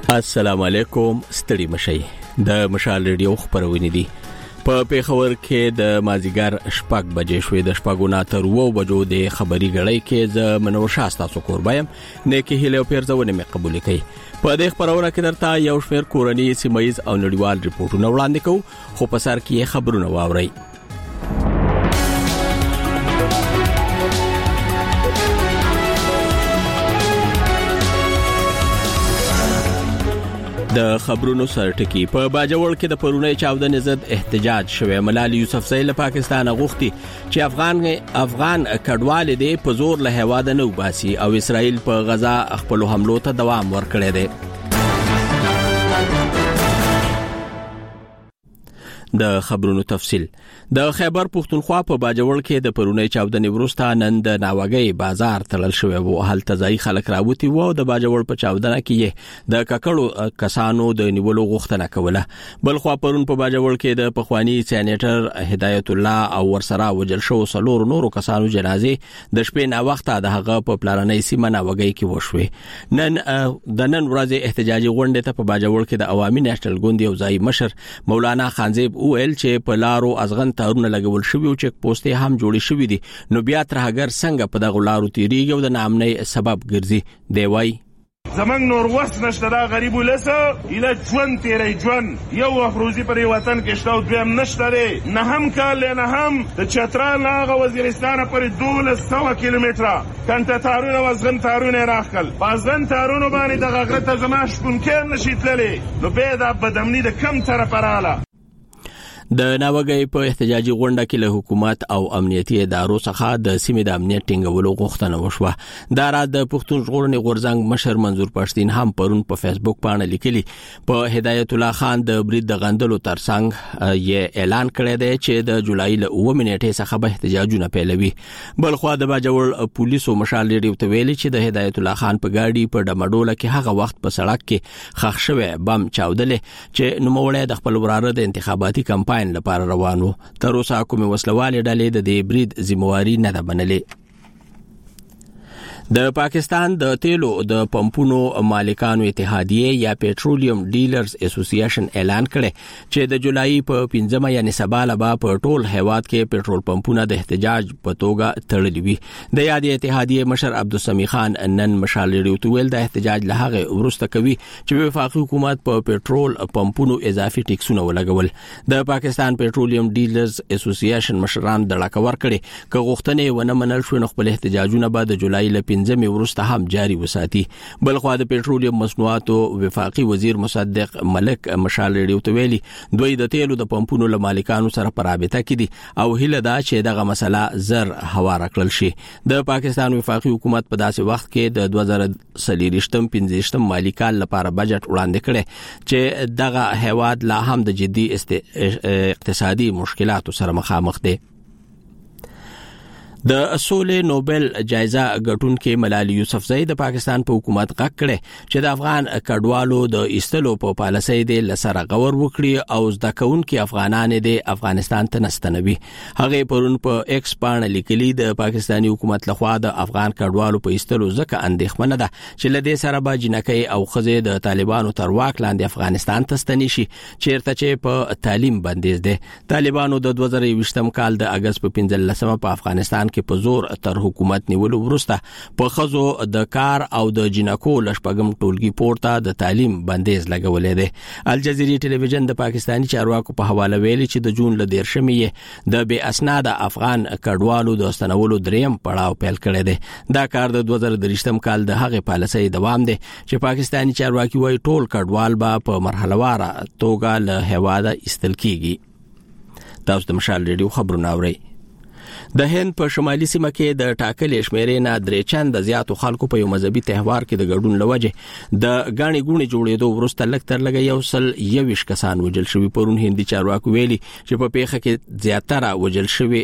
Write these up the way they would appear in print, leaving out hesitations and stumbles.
السلام علیکم ستړي مشي د مشال ریډیو خبرونه دي په پیښور کې د مازیګر شپږ بجې شوې د شپږونه تر 2 بجو د خبري غړۍ کې ز منور شاستا څوکور بایم نه کې هله پیرځونه مې قبول کړي په دې خبرونه کې درته یو شمېر کورنۍ سیمایز او نړیوال ریپورتونه وړاندې کوو خو په سر کې خبرونه واوري د خبرونو سرټکی په باجوړ کې د پرونی چاودنې ضد احتجاج شوه. ملال یوسفزئی له پاکستان غوښتي چې افغان کډوال دې په زور له هوا د نو باسي او اسرائیل په غزا خپل حملو ته دوام ورکړي دي. د خبرونو تفصيل د خیبر پختونخوا په باجوړ کې د پرونی چاودنې وروسته نن د ناوګي بازار تړل شوی وو. هلته ځای خلک راوتی وو د باجوړ په چاودنه کې د ککړو کسانو د نیولو غوښتنه کوله. بل خو پرون په باجوړ کې د پخوانی سېنیټر هدایت الله او ورسره وجل شو سلور نورو کسانو جنازې د شپې نا وخته د هغه په پلاننۍ سیمه ناوګي کې وشوه. نن ورځ احتجاجي غونډه ته په باجوړ کې د عوامي نېشنل ګوند یو ځای مشر مولانا خانزیب اویل چې په لارو ازغن تارونه لګول شوی او چک پوسټې هم جوړې شوې دي نو بیا تر هغه څنګه په دغه لارو تیریږي او د نامنۍ سبب ګرځي دی وای زمنګ نور وس نشته دا غریب ولسه اله ژوند تیری ژوند یو افروزی پر وطن کې شتو دویم نشته نه هم کال نه هم د چترال هغه وزیرستان پر 1200 کیلومتره کنټ تارونه وزغن تارونه راخل بازن تارونه باندې د غغرت زما شپون کې نشیتللی نو به دا بدمنی د کم طرف رااله. د ناوګي په احتجاجي غونډه کې له حکومت او امنیتي ادارو څخه د سیمې د امنیت ټینګولو غوښتنه وشوه. دا را د پښتون ژغورنې غورځنګ مشر منظور پښتين هم پرون په فیسبوک باندې لیکلي. په هدایت الله خان د برید د غندلو ترڅنګ یې اعلان کړی دی چې د جولای له 9 نیټې څخه به احتجاجونه پیلوي. بل خو د باجوړ پولیسو مشال ریډیو ته ویلي چې د هدایت الله خان په ګاډي په ډمډوله کې هغه وخت په سړک کې خښ شوی بم چاودلې چې نوموړی د خپل وراره د انتخاباتي کمپاین لپاره روانو. تر اوسه کومه وسلواله ډلې د دې برید ذمہواری نه ده منلې. د پاکستان د تیلو د پمپونو مالکانو اتحادیه یا پېټرولیم ډیلرز اسوسییشن اعلان کړي چې د جولای په 15 یعنی سبا له په ټول هیواد کې پېټرول پمپونه د احتجاج په توګه تړلي وي. د یادې اتحادیه مشر عبدالسمی خان نن مشال ریډیو ویل د احتجاج له هغه ورسته کوي چې وفاقي حکومت په پېټرول پمپونو اضافي ټیکسونه ولګول. د پاکستان پېټرولیم ډیلرز اسوسییشن مشران د لاکور کړي ک غوښتنې ونه منل شو نو خپل احتجاجونه بعد د جولای له زمي ورسته هم جاری وساتي. بل خو د پېټرولیم مصنوعاتو وفاقي وزیر مصدق ملک مشال ریډیو ته ویلي دوی د تیلو د پمپونو له مالکانو سره په رابطه کې دي او هله دا چې دغه مسله زر هوار کړل شي. د پاکستان وفاقي حکومت په داسې وخت کې د 2023-15 مالکان لپاره بجټ وړاندې کړي چې دغه هیواد لا هم د جدي اقتصادي مشکلاتو سره مخامخ دي. د اصولي نوبل جایزه ګټونکې ملال یوسفزئی د پاکستان په حکومت غږ کړي چې د افغان کډوالو د ایستلو په پالیسۍ د لسره غور وکړي او ځکهونکي افغانان د افغانستان ته نستنوي. هغه پرون په ایکس باندې لیکلي د پاکستاني حکومت لخوا د افغان کډوالو په ایستلو ځکه اندېښمنه ده چې لدې سره به جنکۍ او خزې د طالبانو تر واک لاندې افغانستان ته ستني شي چیرته چې په تعلیم بندیز دي. طالبانو د 2020 کال د اگست په 15 په افغانستان کې په زور تر حکومت نیولو وروسته په خزو د کار او د جنکو لشپګم ټولګي پورته د تعلیم بندیز لګولې ده. الجزیرې ټلویزیون د پاکستاني چارواکو په حواله ویلي چې د جون ل 13 د بے اسناد افغان کډوالو د استنولو دریم پړاو پیل کړی دی. دا کار د 2023 کال د هغه پالیسۍ دوام دی چې پاکستاني چارواکي وايي ټول کډوال به په مرحله واره توګه له هواده ایستل کیږي. تاسو د مشال ریډیو خبرونه اورئ. د هند په شمالي سیمه کې د ټاکلې شمیرې نه درې چند زیاتو خلکو په یو مذهبي تهوار کې د ګډون لوجه د غاڼې ګونې جوړېدو ورسته لکتر لګي یو سل 21 کسان وجل شوی. پرون هندي چارواکو ویلي چې په پیښه کې زیاتره وجل شوی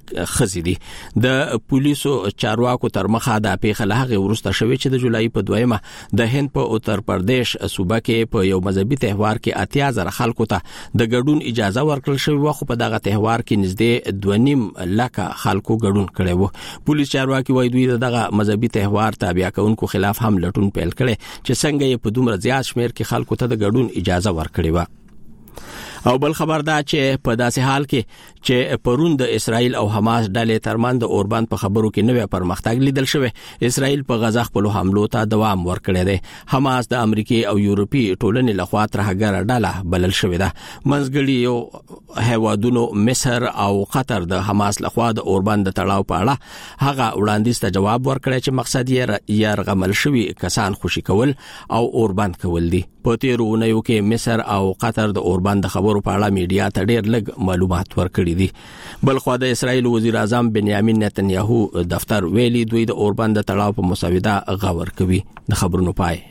خزي دي. د پولیسو چارواکو تر مخه د پیښه له هغه وروسته شوې چې د جولای په 2مه د هند په اتر پردیش صوبه کې په یو مذهبي تهوار کې 80,000 خلکو ته د ګډون اجازه ورکړل شوې و، خو په دغه تهوار کې نږدې 2.5 لک خلکو ګډون کړی و. پولیس چارواکي وایي دوی دغه مذهبي تهوار تابع کوونکو خلاف هم لټون پیل کړي چې څنګه یې په دومره زیات شمیر کې خلکو ته د ګډون اجازه ورکړي و. او بل خبر دا چې په داسې حال کې چې پرون د اسرائیل او حماس ډلې ترمن د اوربند په خبرو کې نوې پرمختګ لیدل شوی. اسرائیل په غزا خپل حملو ته دوام ورکړی دی. حماس د امریکای او یورپی ټولنې لخوا ترهګر ډله بلل شوې ده. منځګړي یو هیوادونو مصر او قطر د حماس لخوا د اوربند تړاو په اړه هغه وړاندیز ته جواب ورکړی چې مقصد یې يرغمل شوی کسان خوشي کول او اوربند کول دي. په تیرونیو کې مصر او قطر د اوربند خبرو په اړه میډیا ته ډېر لږ معلومات ورکړي دي. بل خو د اسرائیل وزیر اعظم بنیامین نتنیاهو دفتر ویلي دوی د اوربند تړاو په مسوده غور کوي. د خبرونو پای.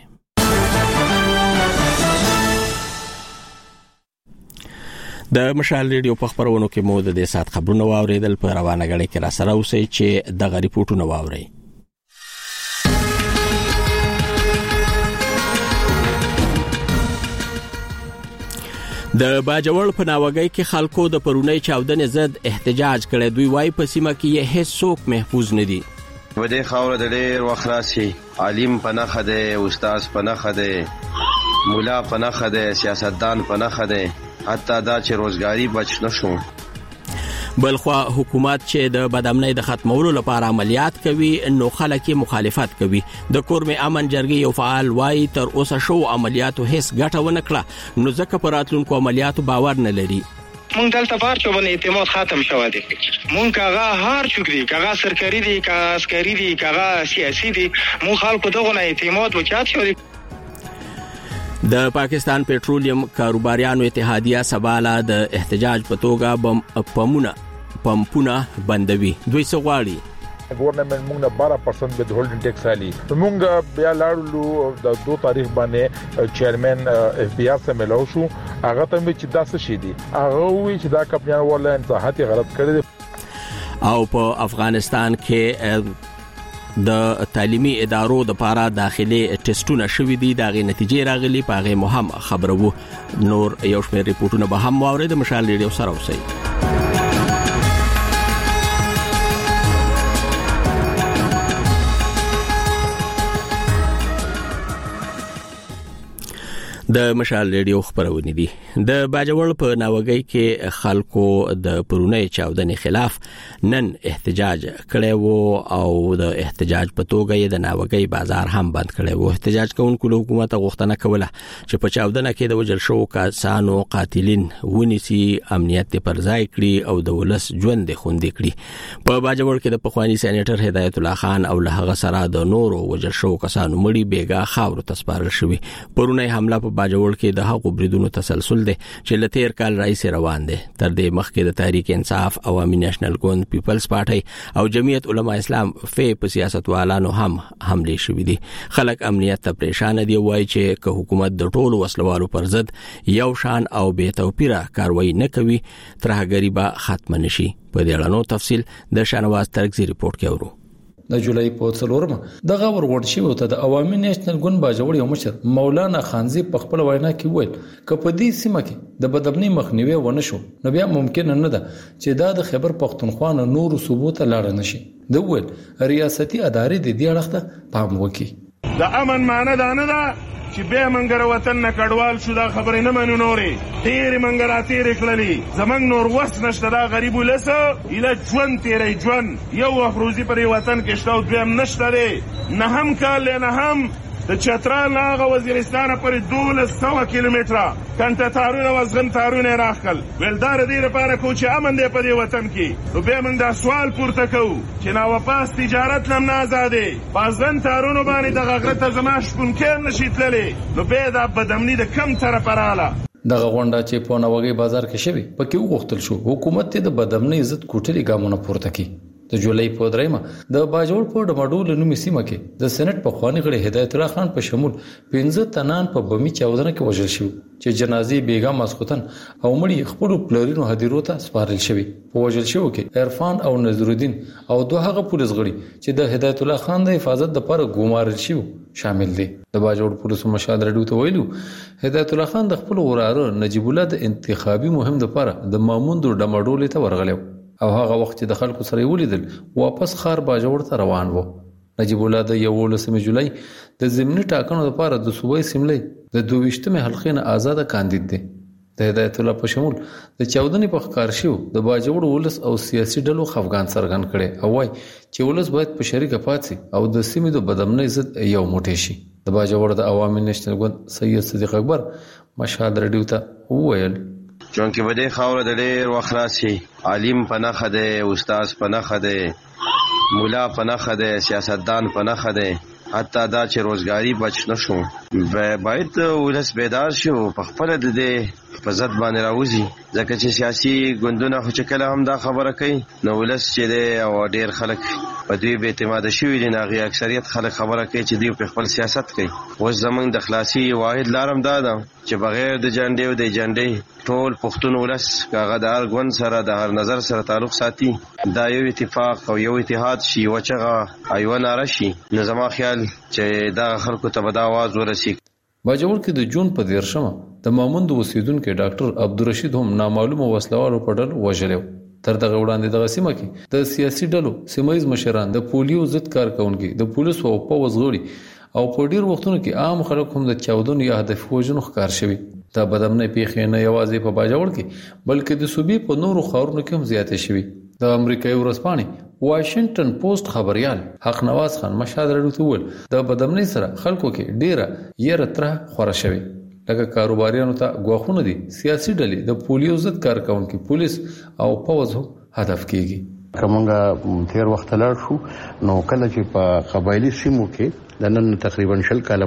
د مشال ریډیو په خبرونو کې مو د دې سات خبرونه واوریدل. په روانه غړي کې را سره اوسئ چې د غریپورټونو واوري. د باجوړ په ناوګۍ کې خلکو د پرونی چاودنې ضد احتجاج کړی. دوی وايي په سیمه کې یې هیڅ څوک محفوظ نه دي. وده خاور د ډېر وخراسي عالم پناخه ده، استاد پناخه ده، مولا پناخه ده، سیاستدان پناخه ده، حتی دا چې روزګاری بچ نشو. بلخوا حکومت چې د بدامنۍ د ختمولو لپاره عملیات کوي نو خلک مخالفت کوي. د کورم امن جرګې یو فعال وایي تر اوسه شو عملیاتو هیڅ ګټه ونه کړه نو ځکه پر راتلونکو عملیاتو باور نه لري. مونږ دلته بار چې باندې اعتماد ختم شوی دی. مونږ هغه هر څوک دي، هغه سرکاري دي، هغه عسکري دي، هغه سیاسي دي، مونږ خلکو دغه نه اعتماد وکړ شو. د پاکستان پېټرولیم کاروباریانو اتحادیه سباله د احتجاج په توګه پمپونه بندوي. دوی څه غواړي؟ گورنمنٹ مونږ نه 12% به هولډینګ ټیکس علي. مونږ بیا لاړو د 2 تاریخ باندې چیرمن اف بی آر سره ملو شو. هغه ته چې داسې شي دي هغه وی چې دا کمپنیان ولا انتهاتی غلط کړی دي. او په افغانستان کې د تعلیمي ادارو د لپاره داخلي ټیسټونه شوي دي. دغه نتیجې راغلي په هغه مهم خبرو. نور یو شمېر ریپورتونه به هم واوري. د مشال ریډیو سره اوسئ. د مشال ریډیو خبرونه دي. د باجوړ په ناوګۍ کې خلکو د پرونی چاودنې خلاف نن احتجاج کړی وو او د احتجاج په توګه یې د ناوګۍ بازار هم بند کړی وو. احتجاج کوونکو له حکومت غوښتنه کوله چې په چاودنه کې د وژل شوو کسانو قاتلین ونیسي، امنیت پر ځای کړي او د ولس ژوند خوندي کړي. په باجوړ کې د پخوانی سېنیټر هدایت الله خان او له هغه سره د نورو وژل شوو کسانو مړي بیګا خاور تسپارل شوی. پرونی حمله په باجوړ کې د هغو بریدونو تسلسل دی چې لتیر کال رئیس روان دی. تر دې مخکې د تحریک انصاف، عوامي نېشنل ګوند، پیپلز پارټي او جمعیت علماء اسلام په سیاستوالانو هم حمله شوې دي. خلک امنیت ته پریشان دي. وایي چې که حکومت د ټولو وسلوالو پر ضد یو شان او بے توپیره کاروایی نه کوي ترهګری به ختم نشي. په دې اړه تفصیل د شانواز ترکزی ریپورت کې اورو. د جولای په 4 دغه ورغړ شوی ته د عوامي نېشنل ګوند باجوړ یو مشر مولانا خانزي په خپل وینا کې وویل ک په دې سیمه کې د بدبنۍ مخنیوي ونه شو نو بیا ممکن نه ده چې دا د خیبر پختونخوا نور صوبو ته لاړ نشي. د ویل ریاستي ادارې د دې اړخ ته پام وکړي. د امن معنی دا نه ده چې به منګر وطن نه کډوال شو. دا خبرې نه منو نورې ډېر منګراتې رکللې زمنګ نور وس نشته. دا غریب ولسه اله ژوند تیرې ژوند یو افروزي پر وطن کې شتاو دویم نشته دی. نه هم کال نه هم د چترال هغه وزیرستان پر 1200 کیلومتره کنټه تارونه وزغن تارونه راخل ولدار دې لپاره کو چې امن دې په دې وطن کې. نو به موږ دا سوال پورته کوو چې نو واپس تجارت لم نه آزادې پازغن تارونه باندې د غغرت زماش کون کې نشي تللې. نو به دا بدامنی د کم طرف رااله. دغه غونډه چې په ناوګۍ بازار کې شوی پکې وغوښتل شو حکومت ته د بدامنۍ عزت کوټلي ګامونه پورته کړي. د جولای په 3 د باجوړ په ډماډول نومي سیمه کې د سېنات په خواني غړي هدایت الله خان په شمول 15 تنان په بمی چاودنه کې وژل شو چې جنازي بیګا ماسختن او مړي خپل پلرینو هدیرو ته سپارل شوی په وژل شو کې عرفان او نظر الدین او دوه هغه پولیس غړي چې د هدایت الله خان د حفاظت لپاره ګومارل شو شامل دي د باجوړ پولیس مشال رډیو ته ویلو هدایت الله خان د خپل وراره نجیب الله د انتخابي مهم لپاره د ماموند ډماډول ته ورغلو او هغه وخت د خلکو سره ولیدل واپس خار باجوړ ته روان وو نجیب الله د 11 جولای د ضمني ټاکنو لپاره د صوبې سیملې د 22مه حلقې نه آزاد کاندید دي د هدایت الله په شمول د 14 په ښکار شو د باجوړ ولس او سیاسي ډلو خفغان سرغن کړي او وايي چې ولس باید په شریکه پاتې او د سیمې د بدامنۍ ضد یو موټی شي د باجوړ د عوامي نېشنل ګوند سید صدیق اکبر مشهد رډیو ته وویل چونکه بده خاور د ډېر وخت راشي عالم پناه خده استاد پناه خده مولا پناه خده سیاستدان پناه خده حتی دا چې روزګاری بچ نشو باید ولس بیدار شو په خپل د دې په ضد باندې راوځي ځکه چې سیاسي ګوندونه خو چې کله هم دا خبره کوي نو ولس چې دی او ډېر خلک په دوی به اعتماد شوي دي ناغي اکثریت خلک خبره کوي چې دوی په خپل سیاست کوي اوس زمونږ د خلاصي واحد لارم دا ده چې بغیر د جنډې او د جنډې ټول پښتون ولس هغه د هر ګوند سره د هر نظر سره تعلق ساتي دا یو اتفاق او یو اتحاد شي وچغه ایوان راشي نو زما خیال چې دا خلکو ته به دا आवाज ورسي باجوړ کې د جون په 13 د ماموند اوسیدونکو ډاکټر عبدالرشید هم نامعلومه وسلوالو په ډول وژلو تر دغه وړاندې د سیمه کې د سیاسي ډلو سیمایز مشران د پولیو ضد کارکونکو د پولیسو او پوز غړي او په ډیر وختونو کې عام خلک هم د 14 یا هدف وژنو ښکار شوی دا بدامنۍ پیښې نه یوازې په باجوړ کې بلکې د صوبې په نورو خاورونو کې هم زیاتې شوی د امریکایي ورځپاڼې واشنگټن پوسټ خبريال حق نواز خان مشهد رډیو ته ویل د بدامنۍ سره خلکو کې ډیره یره تر خوره شوی لکه کاروباریانو ته غواخونه دي سیاسي ډلې د پولیو ضد کارکونکو پولیس او پوز هم هدف کیږي کومه تیر وخت لاړ شو نو کله چې په قبایلی سیمو کې د نن تقریبا شل کاله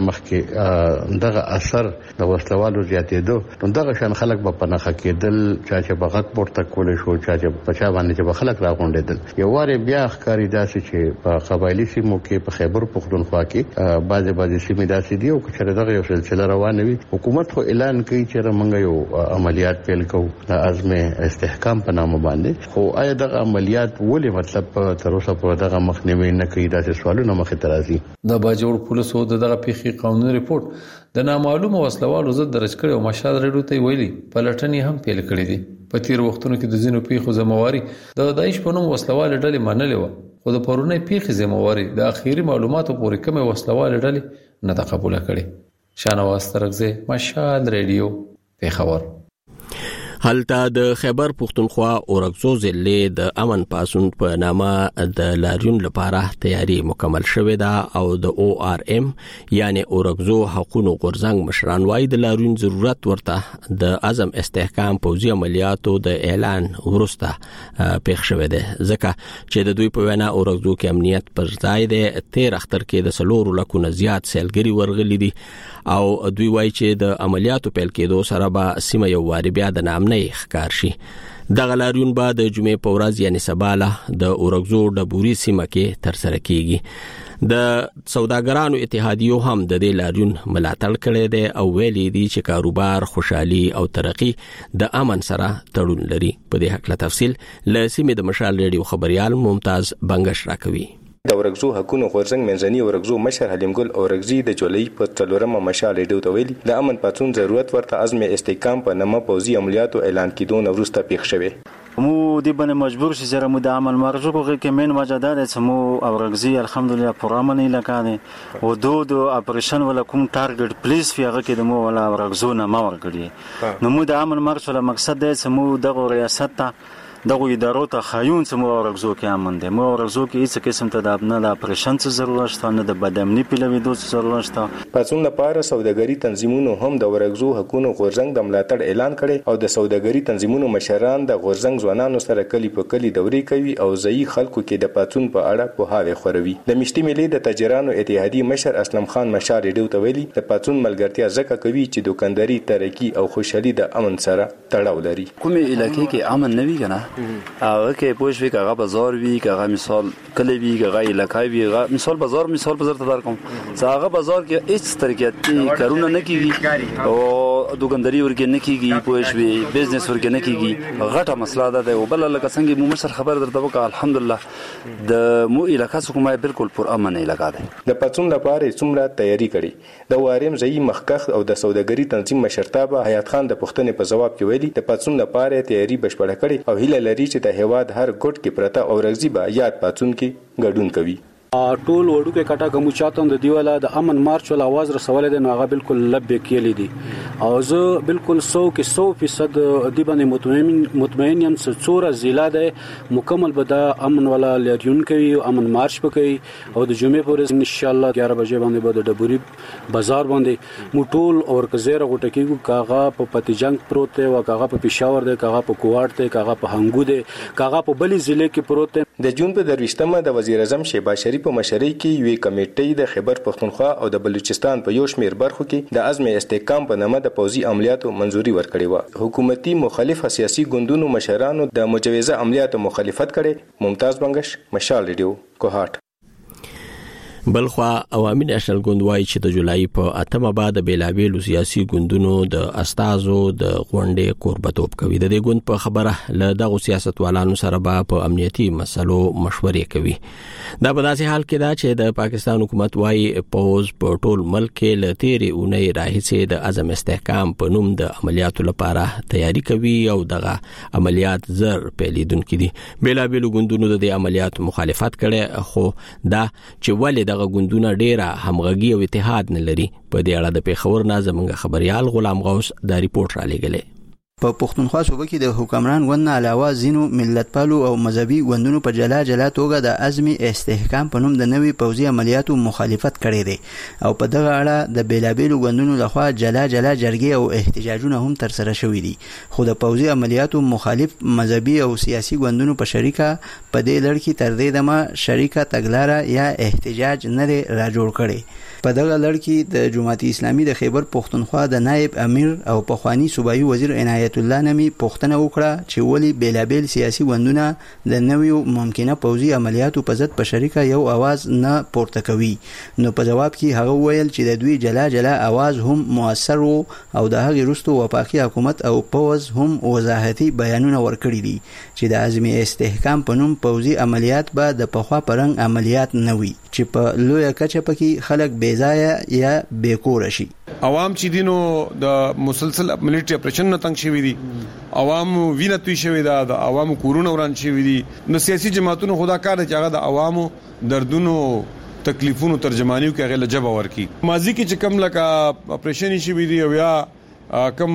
مخکې دغه اثر د وسلوالو زیاتېدو نو دغه شان خلک په پناخه کېدل چې بغت پورته کول شو چې په چا باندې چې خلک راغونډېدل یو واره بیا ښکاری داسې چې په قبایلی سیمو کې په خیبر پختونخوا کې بعضې سیمې داسې دي او چې دغه یو سلسله روانه وي حکومت خو اعلان کوي چې موږ یو عملیات پیل کوو د عزم استحکام په نامه باندې خو آیا دغه عملیات ولې مطلب تر اوسه په دغه مخنیوي نه کوي داسې سوالونه مخې ته راځي د باجوړ پولیسو دغه پیښې قانوني ریپورت د نامعلومه وسلوالو ضد درج کړي او مشهد رډیو ته ویلي پلټنې هم پیل کړې دي په تیر وختونو کې د ځینو پیښو ذمہواری د داعش په نوم وسلوال ډلې منلې و خو د پرونی پیښې ذمہواری د اخیری معلوماتو پورې کومه وسلوال ډلې نه قبول کړي شانواز ترغزه مشهد رډیو پیښور هلته د خیبر پختونخوا اورګزو ضلع د امن پاسون په نامه د لاریون لپاره تیاری مکمل شوې ده او د او ار ام یعنی اورګزو حقوقو غورځنګ مشران وايي د لاریون ضرورت ورته د اعظم استحکام پوځي عملیاتو د اعلان ورسته پیښ شوې ده ځکه چې د دوی په وینا اورګزو کې امنیت پر ځای ده 13 اختر کې د سلور لکو نه زیات سیلګری ورغلي دي او دوی وايي چې د عملیاتو پیل کېدو سره به سیمه یو واری بیا د نام نه ښکار شي دغه لاریون به د جمعې په ورځ یعنی سباله د اورګزو ډبوري سیمه کې تر سره کیږي د سوداګرانو اتحادیو هم د دې لاریون ملاتړ کړی دی او ویلي دي چې کاروبار خوشحالي او ترقی د امن سره تړون لري په دې حق له تفصیل ل سیمې د مشال ریډیو خبريال ممتاز بنگش راکوي د اورګزو حقوقو غورځنګ منځني اورګزو مشر حلیم ګل اورګزي د جولای په 4 مشال ریډیو ته ویلي د امن پاتون ضرورت ورته عزم استحکام په نامه پوځي عملیاتو اعلان کیدو نو وروسته پیښ شوی مو دی باندې مجبور شي زره مو د عمل مرجو کې من وجداد سمو اورګزي الحمدلله پرامن علاقې او دو اپریشن ولا کوم ټارګټ پلیز فیغه کې د مو ولا اورګزو نه ما ورګړي نو مو د عمل مرجو مقصد د سمو د ریاست ته دغه ادارو ته خایون سمو اورګزو کې امن دي مو اورګزو کې هیڅ قسم ته د ابنا د اپریشن څخه ضرورت شته نه د بدامنی پیلویدو ضرورت شته پاتون لپاره سوداګری تنظیمونو هم د اورګزو حقوقو غورځنګ د ملاتړ اعلان کړي او د سوداګری تنظیمونو مشران د غورځنګ ځوانانو سره کلی په کلی دوري کوي او ځای خلکو کې د پاتون په اړه په هاوی خوروي د مشتي ملي د تاجرانو اتحادیه مشر اسلم خان مشار ریډیو ته ویلي د پاتون ملګرتیا ځکه کوي چې دکانداري ترقی او خوشحالي د امن سره تړاو لري کومه علاقې کې امن نه وي کنه هغه کې پوښوي کغه بازار وی کغه مثال کلی وی کغه علاقای وی مثال بازار ته در کوم هغه بازار کې هیڅ طریقې کارونه نه کیږي او دوکانداري ورګه نه کیږي پوښوي بزنس ورګه نه کیږي غټه مسله ده او بل لکه څنګه مو مشر خبر درته وکړه الحمدلله د مو علاقې حکومت بالکل پر امن علاقې ده د پاتون لپاره څومره تیاری کړي د واریم ځای مخکخ او د سوداګري تنظیم مشرتابه حیات خان د پښتنې په جواب کې ویلي د پاتون لپاره تیاری بشپړه کړي او هیله لري چې د هیواد هر ګوټ کې پرته او رغزي به یاد پاتون کې ګډون کوي ټول وړو کې کټه کوم چاته د دیواله د امن مارچ ول आवाज رسول دي نو هغه بالکل لبه کېلې دي او زه بالکل 100% دی باندې مطمئن یم چې څوره ضلع ده مکمل به د امن ولا لریون کوي او امن مارچ وکړي او د جمعې پورې ان شاء الله 11 بجې باندې به د ډبوري بازار باندې مو ټول اور کزیره غټه کېږي کاغه په پتیجنګ پروت دی او کاغه په پېښور دی کاغه په کوارت دی کاغه په هنګو دی کاغه په بلې ضلع کې پروت دی د جون په 23مه د وزیر اعظم شهباز شریف په مشرۍ کې یوې کمیټې د خیبر پښتونخوا او د بلوچستان په یو شمېر برخو کې د عزم استحکام په نامه د پوځي عملیاتو منځوري ورکړې و حکومتي مخالف سیاسي ګوندونو مشرانو د مجوزه عملیاتو مخالفت کړي ممتاز بنگش مشال ریډیو کوهات بلخوا عوامي نېشنل ګوند وايي چې د جولای په 8مه بعد بیلابېلو سیاسي ګوندونو د استازو د غونډې قربتوب کوي د دې ګوند په خبره له دغه سیاستوالانو سره په امنیتي مسلو مشورې کوي دا په داسې حال کې دا چې د پاکستان حکومت وايي پوز په ټول ملک کې له تیرې اونۍ راهیسې د عزم استحکام په نوم د عملیاتو لپاره تیاری کوي او دغه عملیات زر پیلیدونکو دي بیلابېلو ګوندونو د دې عملیاتو مخالفت کړي خو دا چې ولې دغه ګوندونه ډیره همغږي او اتحاد نه لري په دې اړه د پیښور نه زموږ خبريال غلام غوث دا ریپورت را لګلې په پښتونخوا صوبه کې د حکمران ګوند نه علاوه زینو ملتپالو او مذهبي ګوندونو په جلا توګه د عزمي استحکام په نوم د نوي پوځي عملیاتو مخالفت کړی دی او په دغه اړه د بیلابېلو ګوندونو لخوا جلا جرګې او احتجاجونه هم تر سره شوي دي خو د پوځي عملیاتو مخالف مذهبي او سیاسي ګوندونو په شریکه په دې لړ کې تر دې دمه شریکه تګلاره یا احتجاج نه را جوړ کړي په دغه لړ کې د جماعت اسلامي د خیبر پښتونخوا د نائب امیر او پخوانی صوبایي وزیر عنایت الله نمی پوښتنه وکړه چې ولی بیلابېل سیاسي ګوندونه د نویو ممکنه پوځي عملیاتو په ضد په شریکه یو आवाज نه پورته کوي نو په جواب کې هغه ویل چې د دوی جلا आवाज هم موثر وو او د هغې وروسته وفاقي حکومت او پوز هم وضاحتي بیانونه ورکړي دي چې د عزمي استحکام په نوم پوځي عملیات به د پخوا پرنګ عملیات نه وي چې په لویه کچه پکې خلک بیځایه یا بیکوره شي عوام چې دینو د مسلسل ملټری اپریشن نه تنګ شوی دي عوام وینه توي شوی دا د عوامو کورونه وران شوی دي نو سیاسي جماعتونو خدا کار چې هغه د عوامو دردونو تکلیفونو ترجمانیو کې هغه لجبه ورکی ماضی کې چې کم لکه اپریشن شوی دي او یا کم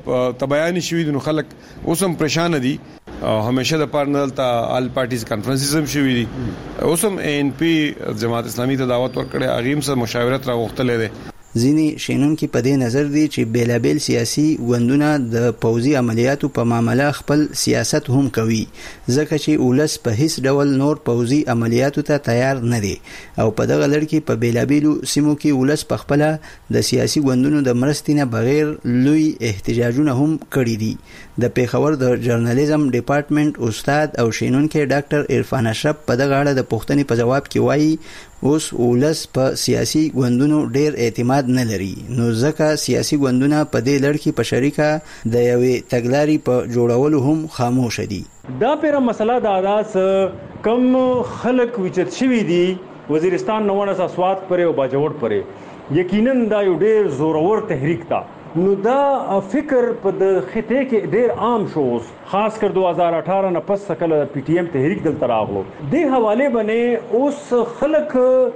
تبیان شوی دي نو خلک اوسم پریشان دي همیشه د پارنلتا آل پارټیز کانفرنسز هم شوی دي اوسم ان پی جماعت اسلامي ته دعوت ورکړي اغیم سره مشاورت راغوښتلې ده ځینی شینونکو په دې نظر دي چې بیلابېل سیاسي ګوندونه د پوځي عملیاتو په معاملې خپل سیاست هم کوي ځکه چې ولس په هیڅ ډول نور پوځي عملیاتو ته تیار نه دي او په دغه لړ کې په بیلابېلو سیمو کې ولس په خپل د سیاسي ګوندونو د مرستې نه بغیر لوی احتجاجونه هم کړي دي د پیښور د جرنالیزم ډپارټمنټ استاد او شینونکو ډاکټر عرفان اشرف په دغه اړه د پوښتنې په جواب کې وایي اوس ولس په سیاسي ګوندونو ډیر اعتماد نه لري نو ځکه سیاسي ګوندونه په دې لړ کې په شریکه د یوې تګلارې په جوړولو هم خاموش دي دا پیره مسله د انداز کم خلک وچت شوی دي وزیرستان نوونه سواد پرې او باجوړ پرې یقینا دا یو ډیر زورور تحریک تا نو دا فکر په د خطه کې ډیر عام شو خاص کر 2018 نه پس کله پی ټی ایم تحریک دلته راغلو د حواله باندې اوس خلک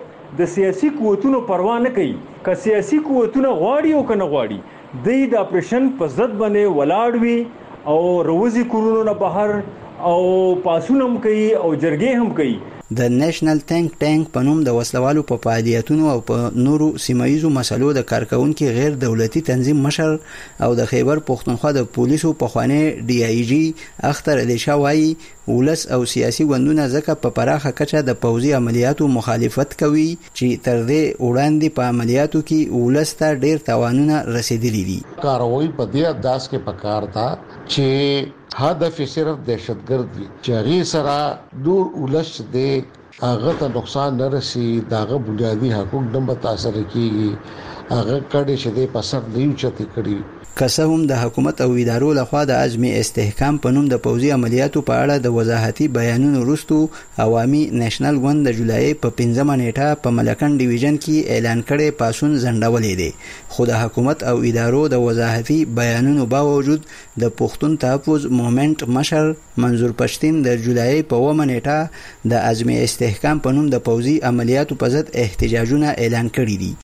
د سیاسي قوتونو پروا نه کوي که سیاسي قوتونه غواړي او کنه غواړي د اپریشن په ضد باندې ولاړ وي او روزي کورونو نه بهر او پاسونم کوي او جرګې هم کوي د نېشنل ټانک په نوم د وسلوالو په فعالیتونو او په نورو سیمایي مسلو د کارکونکو غیر دولتي تنظیم مشر او د خیبر پښتونخوا د پولیسو پخوانی ډي آی جی اختر علي شاه وايي ولس او سیاسي ګوندونه ځکه په پراخه کچه د پوځي عملیاتو مخالفت کوي چې تر دې وړاندې په عملیاتو کې ولس ته ډیر تاوانونه رسیدلي دي کاروي په دې انداز کې پکار تا چې هدف صرف دهشتګرد وي چې هغه سره دور ولش دی هغه ته نقصان نه رسي داغه بنیادی حقوق نه متاثر کیږي هغه کډې شته په سر دیو چته کړي که هم د حکومت او ادارو لخوا د عزم استحکام په نوم د پوځي عملیاتو په اړه د وضاحتي بیانونو وروسته عوامي نېشنل ګوند د جولای په 15 نیټه په ملکن ډیویژن کې اعلان کړي پاسون زندولې دي خو د حکومت او ادارو د وضاحتي بیانونو باوجود د پښتون تحفظ موومېنټ مشر منظور پښتين د جولای په 9 نیټه د عزم استحکام په نوم د پوځي عملیاتو په ضد احتجاجونه اعلان کړي دي.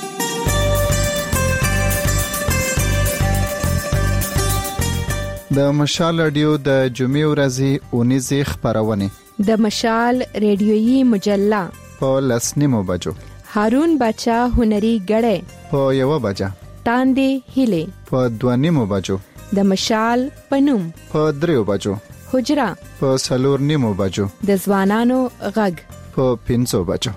د مشال رادیو د جمعې ورځې اونیزه خبرونه د مشال ریډیویي مجله په 10:00 بجو هارون بچا هنري غړې په 1 بجه تاندې هله په 2:30 بجو د مشال پنوم په 3 بجو حجرا په 4:30 بجو د ځوانانو غږ په 5 بجو.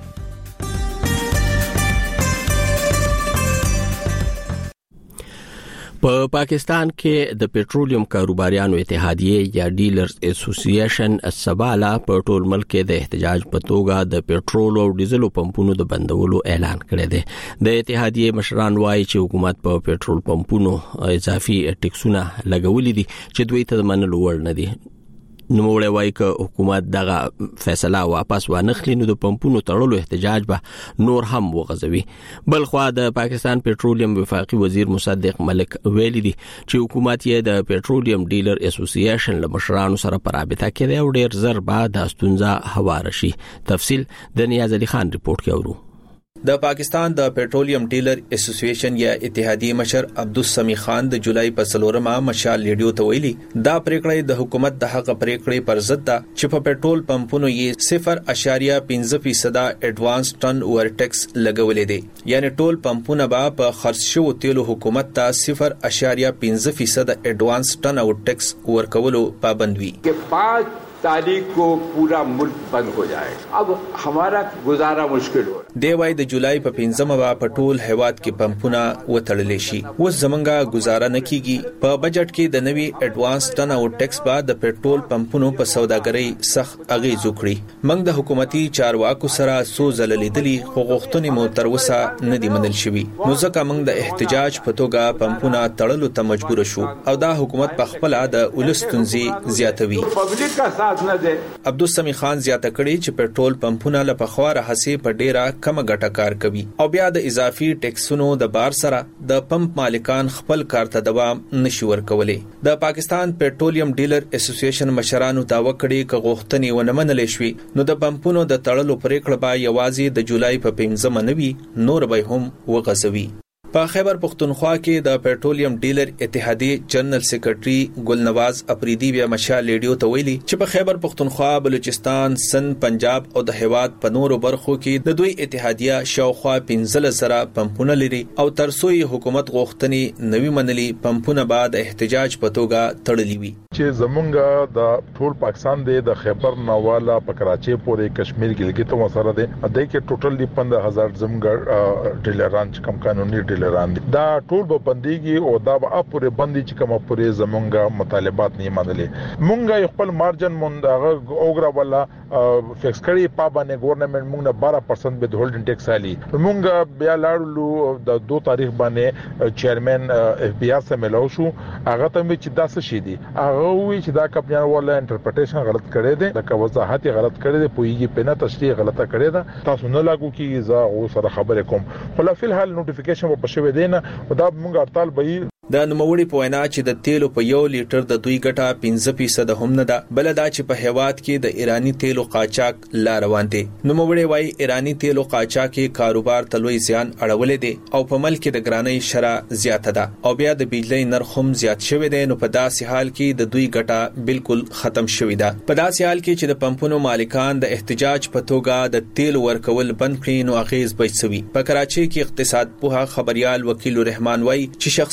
په پاکستان کې د پېټرولیم کاروباریانو اتحادیه یا ډیلرز اسوسییشن سبالا په ټول ملک کې د احتجاج په توګه د پېټرول او ډیزل پمپونو د بندولو اعلان کړی دی. د اتحادیه مشران وایي چې حکومت په پېټرول پمپونو اضافي ټیکسونه لګولې دي چې دوی ته منلو وړ نه دي. نوموړی وایي چې حکومت دغه فیصله واپس وانخلي نو د پمپونو تړلو احتجاج به نور هم وغځوي. بلخوا د پاکستان پېټرولیم وفاقي وزیر مصدق ملک ویلي دي چې حکومت یې د پېټرولیم ډیلر اسوسییشن له مشرانو سره په رابطه کې دی او ډیر زر بعد د ستونزه هواره شي. تفصیل د نیاز علي خان ریپورت کې اورو. د پاکستان د پېټرولیم ډیلر اسوسییشن یا اتحادیه مشر عبدالسمی خان د جولای په 4مه مشال ریډیو ته ویلي دا پریکړه د حکومت د حق پریکړې پر ضد ده چې په پېټرول پمپونو یې 0.5% اډوانس ټرن اوور ټیکس لګولې دي یعنی ټول پمپونه به په خرڅ شو تیلو حکومت ته 0.5% اډوانس ټرن اوور ټیکس ورکولو پابند وي. तारीख को पूरा मुल्क बंद हो जाए अब हमारा गुजारा मुश्किल हो. دی وای د جولای په 15مه په ټول هیواد کې پمپونه وتړل شي. اوس زمونږه گزاره نه کیږي. په بجټ کې د نوي اډوانس ټرن او ټیکس بعد د پېټرول پمپونو په سوداګرۍ سخت اغیز وکړي. موږ د حکومتي چارواکو سره سو زللیدلی خو غوښتنې مو تر اوسه نه دی منل شوی. نو ځکه موږ د احتجاج په توګه پمپونه تړلو ته مجبور شو او دا حکومت په خپل د ولستونزي زیاتوي. عبدالسمی خان زیاته کړي چې پېټرول پمپونه له پخواره هڅې په ډیره کم ګټه کار کوي او بیا د اضافي ټیکسونو د بار سره د پمپ مالکان خپل کار ته دوام نشي ورکولای. د پاکستان پېټرولیم ډیلر اسوسییشن مشرانو داوا کړي چې غوښتنې ونه منل شي نو د پمپونو د تړلو پریکړه به یوازې د جولای په 15مه نوي نور به هم وغځوي. په خیبر پختونخوا کې د پېټرولیم ډیلر اتحادیه جنرال سیکریټري ګلنواز اپریدی بیا مشال ریډیو ته ویلي چې په خیبر پختونخوا، بلوچستان، سند، پنجاب او د هیواد په نورو برخو کې د دوی اتحادیه شاوخوا 15 پمپونه لري او ترڅو حکومت غوښتنې نوي منلي پمپونه بعد احتجاج په توګه تړلي وي. چې زمونږ د ټول پاکستان د خیبر نواله په کراچي پورې کشمیر ګلګت او مسره ده د کې ټوټل 15000 زمونږ ډیلران چې کم قانوني ډیلران دا ټول به بنديږي او دا به پورې بندي چې کوم پورې زمونږ مطالبات نه منلې. مونږ خپل مارجن مونږه اوګرا ولا فکس کړی پابانه ګورنمنت مونږه 12% به هولډینګ ټیکس علي. مونږ بیا لاړو د 2 تاریخ باندې چیرمن اف بی آر سره ملو شو. هغه ته چې داسه شي دي هغه وی چې دا کمپنیان ولا انټرپریټیشن غلط کړی دی، د وضاحت غلط کړی دی، پویږي په نه تشریح غلطه کړی ده. تاسو نه لاګو کیږي زه او سره خبرې کوم. خو په الحال نوټیفیکیشن په شوی دی نه او دا مونږ هړتال به د نوموړي په وینا چې د تیلو په 1 لیټر د دوی ګټه 15% هم نه ده، بل دا چې په هیواد کې د ایرانی تیلو قاچاق لا روان دي. نوموړي وايي ایرانی تیلو قاچاقي کاروبار تلوي زیان اړولې دي او په ملک د ګرانۍ شرح زیاته ده او بیا د بجلی نرخ هم زیات شوی دی. نو په داسې حال کې د دوی ګټه بالکل ختم شوی ده. په داسې حال کې چې د پمپونو مالکان د احتجاج په توګه د تیل ورکول بند کړي نو اغیز بچوي. په کراچي کې اقتصاد پوها خبريال وکیل رحمان وايي چې شخصي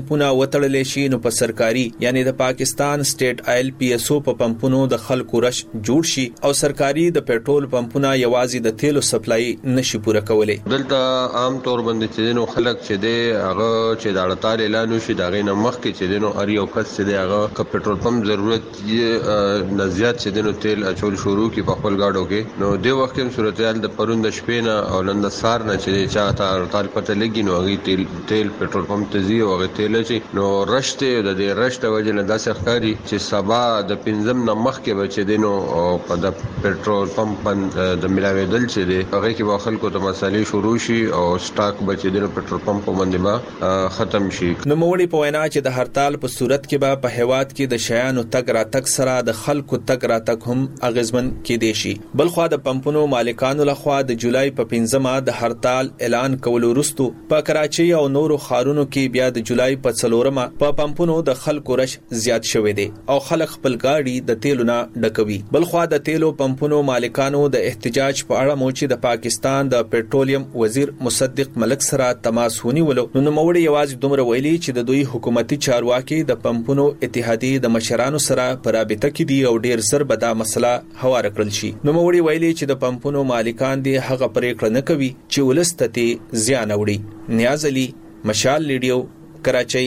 پمپونه وتړل شي نو په سرکاري یعنی د پاکستان سټیټ آیل پی اس او په پمپونو د خلکو رش جوړ شي او سرکاري د پېټرول پمپونه یوازې د تیلو سپلای نشي پوره کولای. دلته عام طور باندې چې نو خلک چې دی هغه چې د اړتال اعلان وشي دا غي نه مخکې چې دی نو ار یو کس چې دی هغه ک پېټرول پمپ ضرورت یې نزيات چې دی نو تیل اچول شروع کی په خپل گاډو کې نو د وخت کې صورتحال د پروند شپې نه او نن د سار نه چې چاته اړتال پته لګي نو هغه تیل پېټرول پمپ ته زی او هغه تیل چې نو رشته د دې رشته وجه نه داسې ښکاری چې سبا د پنځم نه مخکې بچ دی نو په د پېټرول پمپ د ملاویدل چې دی هغه کې به خلکو ته مسالې شروع شي او سٹاک بچ دی نو پېټرول پمپ باندې به ختم شي. نو موړي په وینا چې د هړتال په صورت کې به په هیواد کې د شیانو تګ راتګ سره د خلکو تګ راتګ هم اغیزمن کېدې شي. بلخوا د پمپونو مالکانو لخوا د جولای په 15مه د هړتال اعلان کولو وروسته په کراچي او نورو ښارونو کې بیا د جولای په 4مه په پمپونو د خلکو رش زیات شوې دي او خلک خپل گاډي د تیلو نه ډکوي. بلخوا د تیلو پمپونو مالکانو د احتجاج په اړه مو چې د پاکستان د پېټرولیم وزیر مصدق ملک سره تماس ونیولو نو نوموړي یوازې دومره ویلي چې د دوی حکومتي چارواکي د پمپونو اتحادیې د مشرانو سره په رابطه کې دي او ډیر زر به دا مسله هوار کړل شي. نوموړي ویلي چې د پمپونو مالکان دي هغه پریکړه نه کوي چې ولستته زیان وړي. نیاز علي، مشال ریډیو، کراچۍ.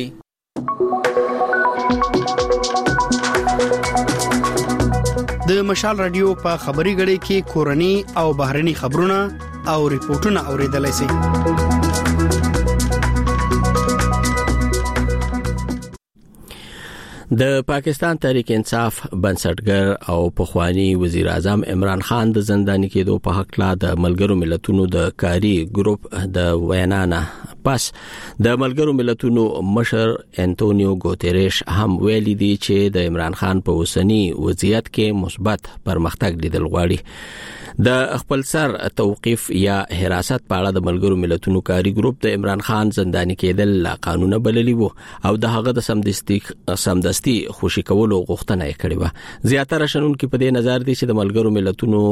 د مشال رادیو په خبري غړي کې کورني او بهرني خبرونه او ریپورتونه اوریدلای شئ. د پاکستان تحریک انصاف بنسټګر او پخوانی وزیر اعظم عمران خان د زنداني کېدو په حق لا د ملګرو ملتونو د کاری ګروپ د وینانا پس د ملګرو ملتونو مشر انټونیو ګوتریش هم ویلي دی چې د عمران خان په اوسنی وضعیت کې مثبت پرمختګ لیدل غواړي. د خپل سر توقيف یا حراست په اړه د ملګرو ملتونو کاری ګروپ د عمران خان زنداني کېدل لا قانون بللی وو او د هغه د سمدستي خوشی کولو غوښتنه یې کړې و. زیاتره شنونکو په دې نظر دي چې د ملګرو ملتونو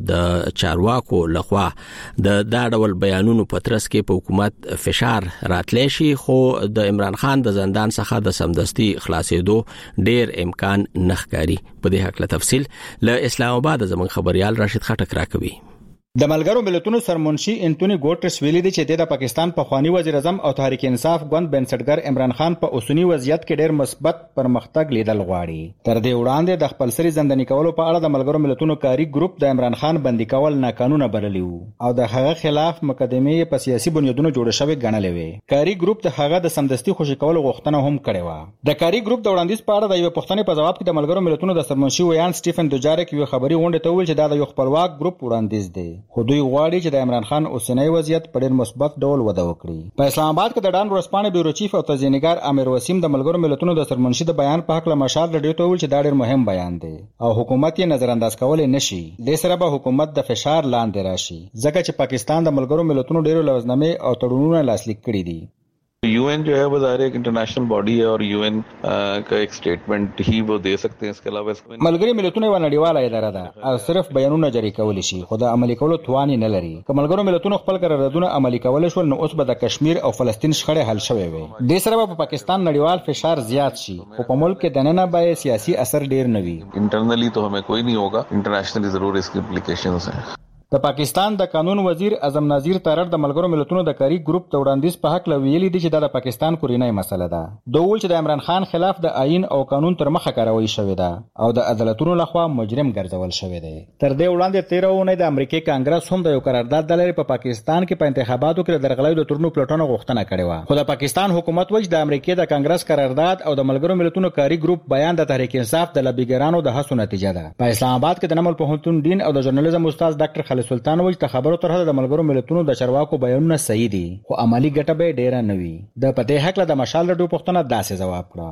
د چارواکو لخوا د دا ډول بیانونو په ترڅ کې په حکومت فشار راتلی شي خو د عمران خان د زندان څخه د سمدستي خلاصېدو ډیر امکان نه ښکاري. په دې حق له تفصیل له اسلام آباد زموږ خبريال راشد خټک راکوي. د ملګرو ملتونو سرمنشي انټونی ګوټریش ویلي دی چې د پاکستان په خواني وزیر اعظم او تحریک انصاف ګوند بنسټګر عمران خان په اوسنی وضعیت کې ډېر مثبت پرمختګ لیدل غواړي. تر دې وړاندې د خپل سری زنداني کولو په اړه د ملګرو ملتونو کاری ګروپ د عمران خان بندي کول ناقانونه بللی وو او د هغه خلاف مقدمې په سیاسي بنیادونو جوړ شوې ګڼلې وې. کاری ګروپ د هغه د سمدستي خوشی کولو غوښتنه هم کړې و. د کاری ګروپ د وړاندیز په اړه د یو پښتنې په جواب کې د ملګرو ملتونو د سرمنشي ویان سټیفن دوجارک یو خبري غونډه ته ویل چې دا د یو خپلواک ګروپ وړاندیز دی خو دوی غواړي چې د عمران خان اوسنی وضعیت په ډېر مثبت ډول وده وکړي. په اسلام آباد کې د ډان ورسپانې بیورو چیف او تزیینګار امیر وسیم د ملګرو ملتونو د سرمنشي د بیان په حق له مشال رډیو ته ویل چې دا ډېر مهم بیان دی او حکومت یې نظر انداز کولای نشي. د سره به حکومت د فشار لاندې راشي ځکه چې پاکستان د ملګرو ملتونو ډېرو لوزنامې او تړونونه لاسلیک کړي دي. यूएन जो है वो ज़ाहिर एक इंटरनेशनल बॉडी है और यूएन का एक स्टेटमेंट ही वो दे सकते हैं. इसके अलावा ملګری ملتونه و نړیواله اداره ده او صرف بیانونه جاری کول شي خو د عملي کولو توان نه لري. که ملګرو ملتونو خپل قراردادونه عملي کول شول نو اوس به د کشمیر او فلسطین شخړې حل شوي وي. د سره په پاکستان نړیوال فشار زیات شي خو په ملک کې دننه به سیاسي اثر ډیر نه وي. इंटरनली तो हमें कोई नहीं होगा, इंटरनेशनली जरूर इसकी इम्प्लीकेशंस हैं. د پاکستان د قانون وزیر اعظم نظیر ترر د ملګرو ملتونو د کاری ګروپ د وړاندیز په حق لویلي دي چې د پاکستان کورینۍ مسله ده. دوی ول چې د عمران خان خلاف د آئین او قانون تر مخه کاروي شوې ده او د عدالتونو لخوا مجرم ګرځول شوی دی. تر دې وړاندې 13 اونۍ د امریکای کانګرس هم د یو قرارداد د لري په پاکستان کې په انتخاباتو کې د درغلیو د تورنو پلوټونو غوښتنه کړې و. خو د پاکستان حکومت وایي د امریکای د کانګرس قرارداد او د ملګرو ملتونو کاری ګروپ بیان د تحریک انصاف د لبیګرانو د هڅو نتیجه ده. په اسلام آباد کې د نمل پوهنتون دین او د ژورنالیزم استاد ډاکټر خالد سلطان وایي خبرو تر هغه د ملګرو ملتونو د چارواکو بیانونه صحیح دي خو عملی ګټه به ډیره نه وي. د پدې حق له د مشال رډو پښتنه داسې جواب کړه.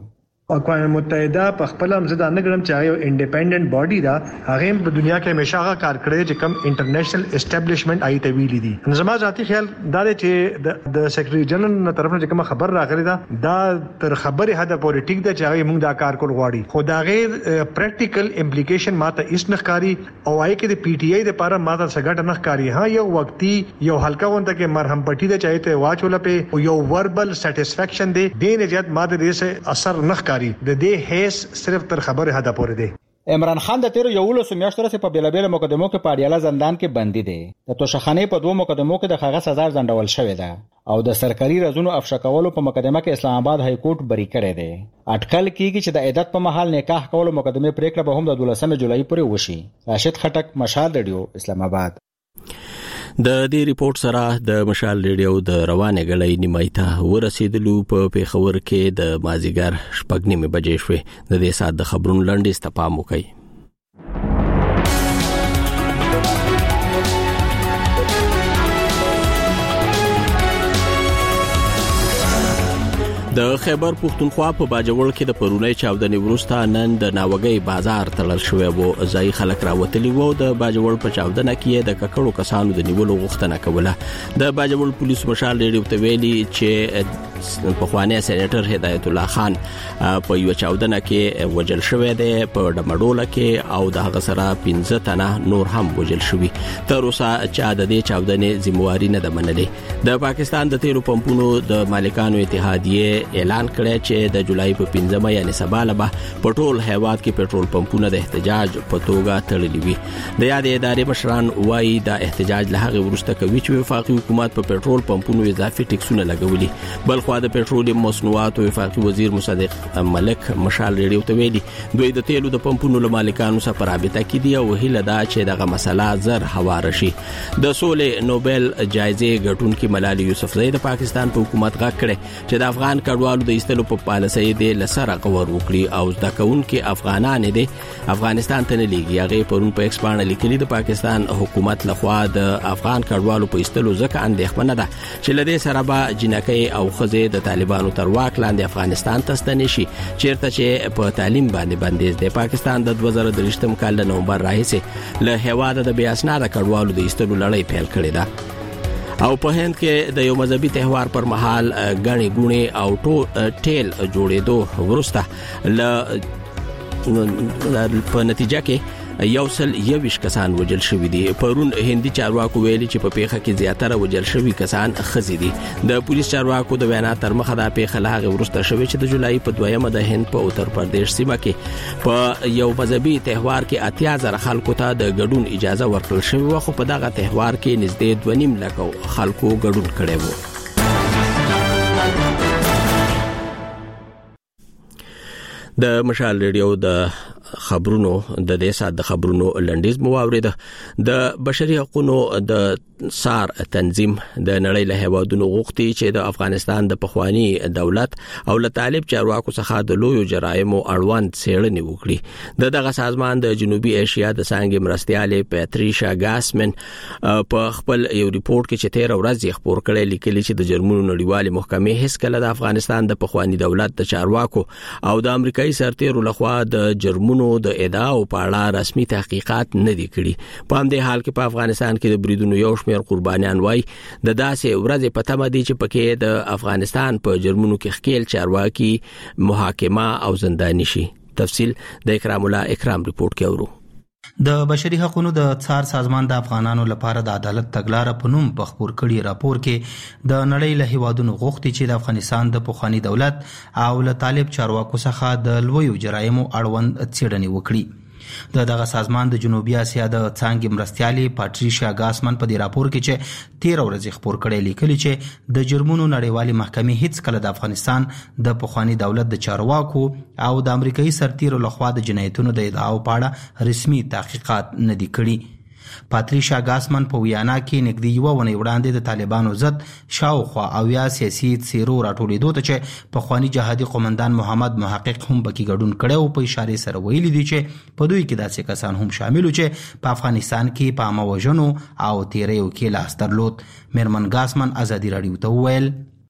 اقوام متحده په خپل هم زدا نه ګرم چې هغه انډیپندنت باډي دا هغه په دنیا کې همیشه هغه کار کړی چې کم انټرنیشنل اسټابلیشمنت آی ته ویلي دي. زما ذاتی خیال دا دی چې د سیکریټری جنرال نه طرف نه کوم خبر راغلی دا تر خبره حد پورې ټیک ده چې هغه موږ دا کار کول غواړي، خو دا غیر پریکټیکل امپلیکیشن ماته هیڅ نه ښکاري او آی کې د پی ټی آی د لپاره ماته څنګه نه ښکاري. ها یو وختي یو هلکا ونده کې مرهم پټی ده چاهته واچول په یو وربل سټیسفیکشن دی دین جات ماده دې سه اثر نه ښکاري، د دې هیڅ صرف تر خبره حدا پورې دی. عمران خان د 13 یولو میاشتو راځي په بیلابیل مقدمو کې پاړیاله زندان کې بندي دي. د توشخانه په 2 مقدمو کې د هغه سزا ځنډول شوې ده او د سرکاري رازونو افشا کولو په مقدمه کې اسلام آباد های کورټ بری کړی دی. اټکل کیږي چې د عدت په محل نکاح کولو مقدمه پریکړه به هم د 12 جولای پورې وشي. راشد خټک، مشال ریډیو، اسلام آباد. د دې ریپورت سره د مشال ریډیو د روانه غړې نیمایته ورسېدلو په پیښور کې د مازیګر 6:30 بجې شوې. د دې سات د خبرونو لنډیز ته پام وکړئ. د خیبر پختونخوا په باجوړ کې د پرونی چاودنې وروسته نن د ناوګي بازار تړل شوی وو. ځای خلک راوتلی وو. د باجوړ په چاودنه کې د ککړو کسانو د نیولو غوښتنه کوله. د باجوړ پولیس مشال ریډیو ته ویلي چې په خواني سېنیټر هدایت الله خان په یو چاودنه کې وجل شوی دی. په ډمډوله کې او د هغه سره 15 تنه نور هم وجل شوی. تر اوسه چا د دې چاودنې ذمہواری نه ده منلې. د پاکستان د تیلو پمپونو د مالکانو اتحادیه اعلان کړی چې د جولای په 15 یعنی سبا له په ټول هیواد کې پېټرول پمپونه د احتجاج په توګه تړلي وي. د یاد ادارې مشران وایي د احتجاج له هغه وروسته کوي چې وفاقي حکومت په پېټرول پمپونو اضافي ټیکسونه لګولي. بلخو د پېټرولیم مصنوعات او وفاقي وزیر مصدق ملک مشال ریډیو ته ویلي دوی د تیلو د پمپونو له مالکانو سره په رابطه کې دي او هیله ده چې دغه مسله زر هوار شي. د سولې نوبل جایزې ګټونکي ملالي یوسفزۍ د پاکستان په حکومت غږ کړی چې د افغان کډوالو د ایستلو په پالیسۍ د لسره غور وکړي او د کاونکي افغانان دي افغانستان ته نه لیږي. هغه پرون په ایکسپانډ لیکلي د پاکستان حکومت لخوا د افغان کډوالو په ایستلو ځکه اندېښمنه ده چې لدې سره به جنکۍ او خزې د طالبانو تر واک لاندې افغانستان ته ستنې شي چیرته چې په تعلیم باندې بندیز دی. پاکستان د 2023 کال د نومبر راهیسې له هیواده د بیا اسناد کډوالو د ایستلو لړۍ پیل کړې ده. او په هند کې د یو مذهبي تهوار پر مهال غني غوني او ټیل جوړېدو ورسته په نتیجه کې یوصل 21 کسان وجل شوی دي. پرون هندي چارواکو ویلي چې په پیښه کې زیاتره وجل شوی کسان خزي دي. د پولیس چارواکو د بیانات تر مخه د پیښه له هغه ورسته شوی چې د جولای په 2مه د هند په اتر پردیش سیمه کې په یو مذهبي تهوار کې 80,000 خلکو ته د ګډون اجازه ورکړل شوې و، خو په دغه تهوار کې نږدې 2.5 لک خلکو ګډون کړی و. د مشال ریډیو د خبرونو د دې سات د خبرونو لنډیز مو اوریده. د بشري حقوقو د سار تنظیم د نړۍ له هیوادونو غوښتي چې د افغانستان د پخوانی دولت او له طالب چارواکو څخه د لویو جرایمو اړوند څېړنې وکړي. دغه سازمان د جنوبي ایشیا د څنګه مرستيالې پاتریشا ګاسمن په خپل یو ریپورت کې چې 13 ورځې خبر کړي لیکلي چې د جرمنو نړیوالې محکمې هیڅ کله د افغانستان د پخوانی دولت د چارواکو او د امریکایي سرتیرو لخوا د جرمنو د ادعاو په اړه رسمي تحقیقات نه دي کړي. په همدې حال کې په افغانستان کې د بریدونو یو شمېر قربانیان وای د داسې ورځې په تمه دي چې پکې د افغانستان په جرمنو کې خکیل چارواکي محاکمه او زنداني شي. تفصیل د اکرام الله اکرام ریپورت کې اورو. د بشري حقوقو د څار سازمان د افغانانو لپاره د عدالت تګلارې په نوم په خبر کړي راپور کې د نړۍ له هیوادونو غوښتي چې د افغانستان د پخوانی دولت او له طالب چارواکو څخه د لویو جرایمو اړوند څېړنې وکړي. دغه سازمان د جنوبي اسیا د څنګه مرستيالې پاتریشا ګاسمن په دې راپور کې چې 13 ورځې خبر کړي لیکلي چې د جرمنو نړیوالې محکمې هیڅ کله د افغانستان د پخوانی دولت د چارواکو او د امریکایي سرتیرو لخوا د جنایتونو د ادعاو په اړه رسمي تحقیقات نه دي کړي. پاتریشا ګاسمن په ویانا کې نږدې یو ونې وړاندې د طالبانو ضد شاوخوا اویا سیاسي څیرو راټولېدو ته چې په خواني جهادي قومندان محمد محقق هم پکې ګډون کړي او په اشاره سره ویلي دي چې په دوی کې داسې کسان هم شامل چې په افغانستان کې په عامه وژنو او تیریو کې لاس درلود. میرمن ګاسمن ازادي رادیو ته وویل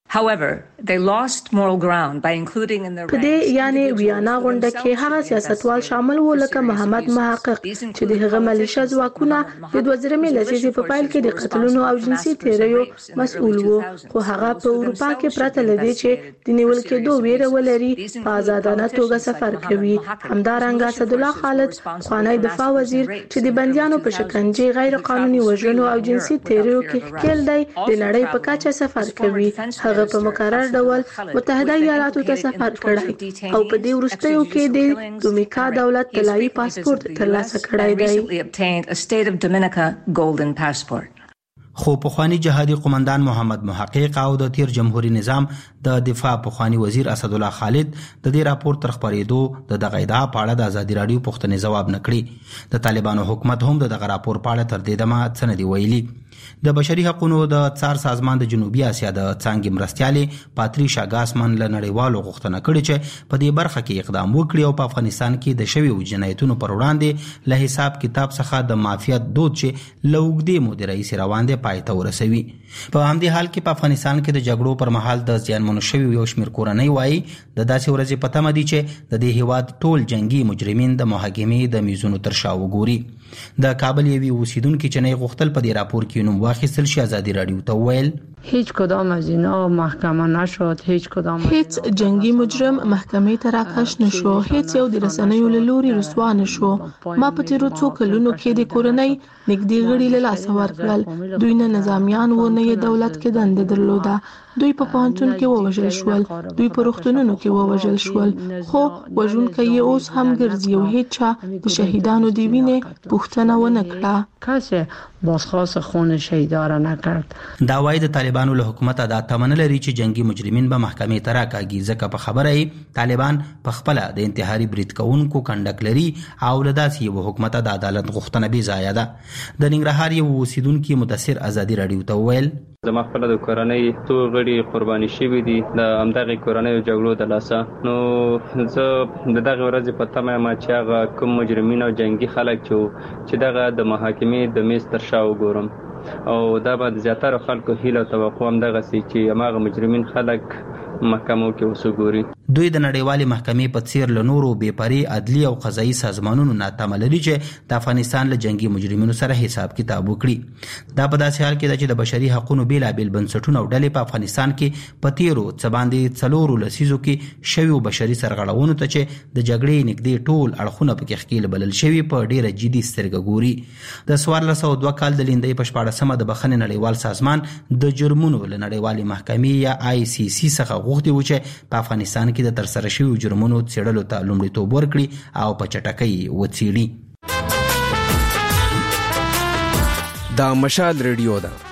However, they lost moral ground by including in their ranks. پدې یعنی ویانا غونډه کې هغه سیاستوال شامل و لکه محمد محقق چې د هغه ملیشه ځواکونه د 2000 لسیزې په پایل کې د قتلونو او جنسي تیریو مسؤل وو، خو هغه په اروپا کې پرته لدی چې د نیول کېدو ویره ولري په آزادانه توګه سفر کوي. همدارنګه اسدالله خالد خوانی دفاع وزیر چې د بنديانو په شکنجه غیر قانوني وژنو او جنسي تیریو کې ښکیل دی د نړۍ په کچه سفر کوي. هغه په مقرر ډول متحده ایالاتو ته سفر کړی او په دې وروستیو کې د دومیکا دولت طلایی پاسپورت ترلاسه کړی دی. خو پخوانی جهادي قومندان محمد محقق او د تیر جمهوریت نظام د دفاع پخوانی وزیر اسدالله خالد د دې راپور تر خبرېدو د دغه ادعا په اړه د ازادي رادیو پوښتنې جواب نکړي. د طالبانو حکومت هم د دغه راپور په اړه تر دې دمه څه نه دی ویلي. د بشري حقوقو د څار سازمان د جنوبي اسیا د څانګې مرستيالې پاتریشا ګاسمن له نړیوالو غوښتنه کړې چې په دې برخه کې اقدام وکړي او په افغانستان کې د شویو جنایتونو پر وړاندې له حساب کتاب څخه د مافیات دود چې لوګدي مدیرای سي روان دي پای ته ورسوي. په همدې حال کې په افغانستان کې د جګړو پر مهال د زیانمنو شویو یو شمېر کورنۍ وایي د داسې ورځې په تمه دي چې د دې هیواد ټول جنگي مجرمین د محاکمې د میزونو تر شا وګوري. د کابل یوي اوسیدونکو چې نه غوښتل په دې راپور کې نوم واخیستل شي ازادي رادیو ته ویل هیچ کدام از اینا محکمه نشد، هیڅ جنگي مجرم محکمې ته راکش نشو، هیڅ یو د رسنیو له لوري رسوا نشو. ما په تیرو څو کلونو کې د کورنۍ نږدې غړي له لاسه ورکړل. دوی نه نظامیان و نه دولت کې دنده درلوده. دوی په پوهنتون کې ووژل شول، دوی په روغتونونو کې ووژل شول، خو وژونکي یې اوس هم ګرځي او هیڅ د شهیدانو دی وینې پوښتنه ونه کړه. کس بازخواست خون شهیدا را نکرد. دا وایي د طالبانو له حکومت دا تمنه لري چې جنگي مجرمین به محکمې ته راکاږي، ځکه په خبره یې طالبان په خپل د انتحاري برید کوونکو کنډک لري او له داسې یو حکومت د عدالت غوښتنه بې ځایه ده. د ننګرهار یو اوسیدونکو مدثر ازادي رادیو ته ویل زما خپل د کورنۍ ټول غړي قرباني شوي دي د همدغه کورنۍ جګړو د لاسه. نو زه د دغه ورځې په تمه یم چې هغه کوم مجرمین او جنگي خلک چې دغه د محاکمې د میز تر شا وګورم او دا به د زیاتره خلکو هیله او توقع هم دغه سي چې هغه مجرمین خلک محکمو کې وسګوري. دوی د نړیوالې محکمې په څیر له نورو بېپري عدلي او قضایي سازمانونو ناتمه لري چې د افغانستان له جنگي مجرمینو سره حساب کتاب وکړي. دا په داسې حال کې ده چې د بشري حقوقو بیلابېل بنسټونه او ډلې په افغانستان کې په تیرو څه باندې 4 لسیزو کې شویو بشري سرغړونو ته چې د جګړې نږدې ټول اړخونه پکې ښکیل بلل شوي په ډیره جدي سترګه ګوري. د 1402 کال د لیندۍ په 14مه د بخښنې نړیوال سازمان د جرمونو له نړیوالې محکمې یا ICC څخه غوښتي و چې په افغانستان کې د ترسره شویو جرمونو څېړلو ته لومړیتوب ورکړي او په چټکۍ وڅېړي. دا مشال ریډیو ده.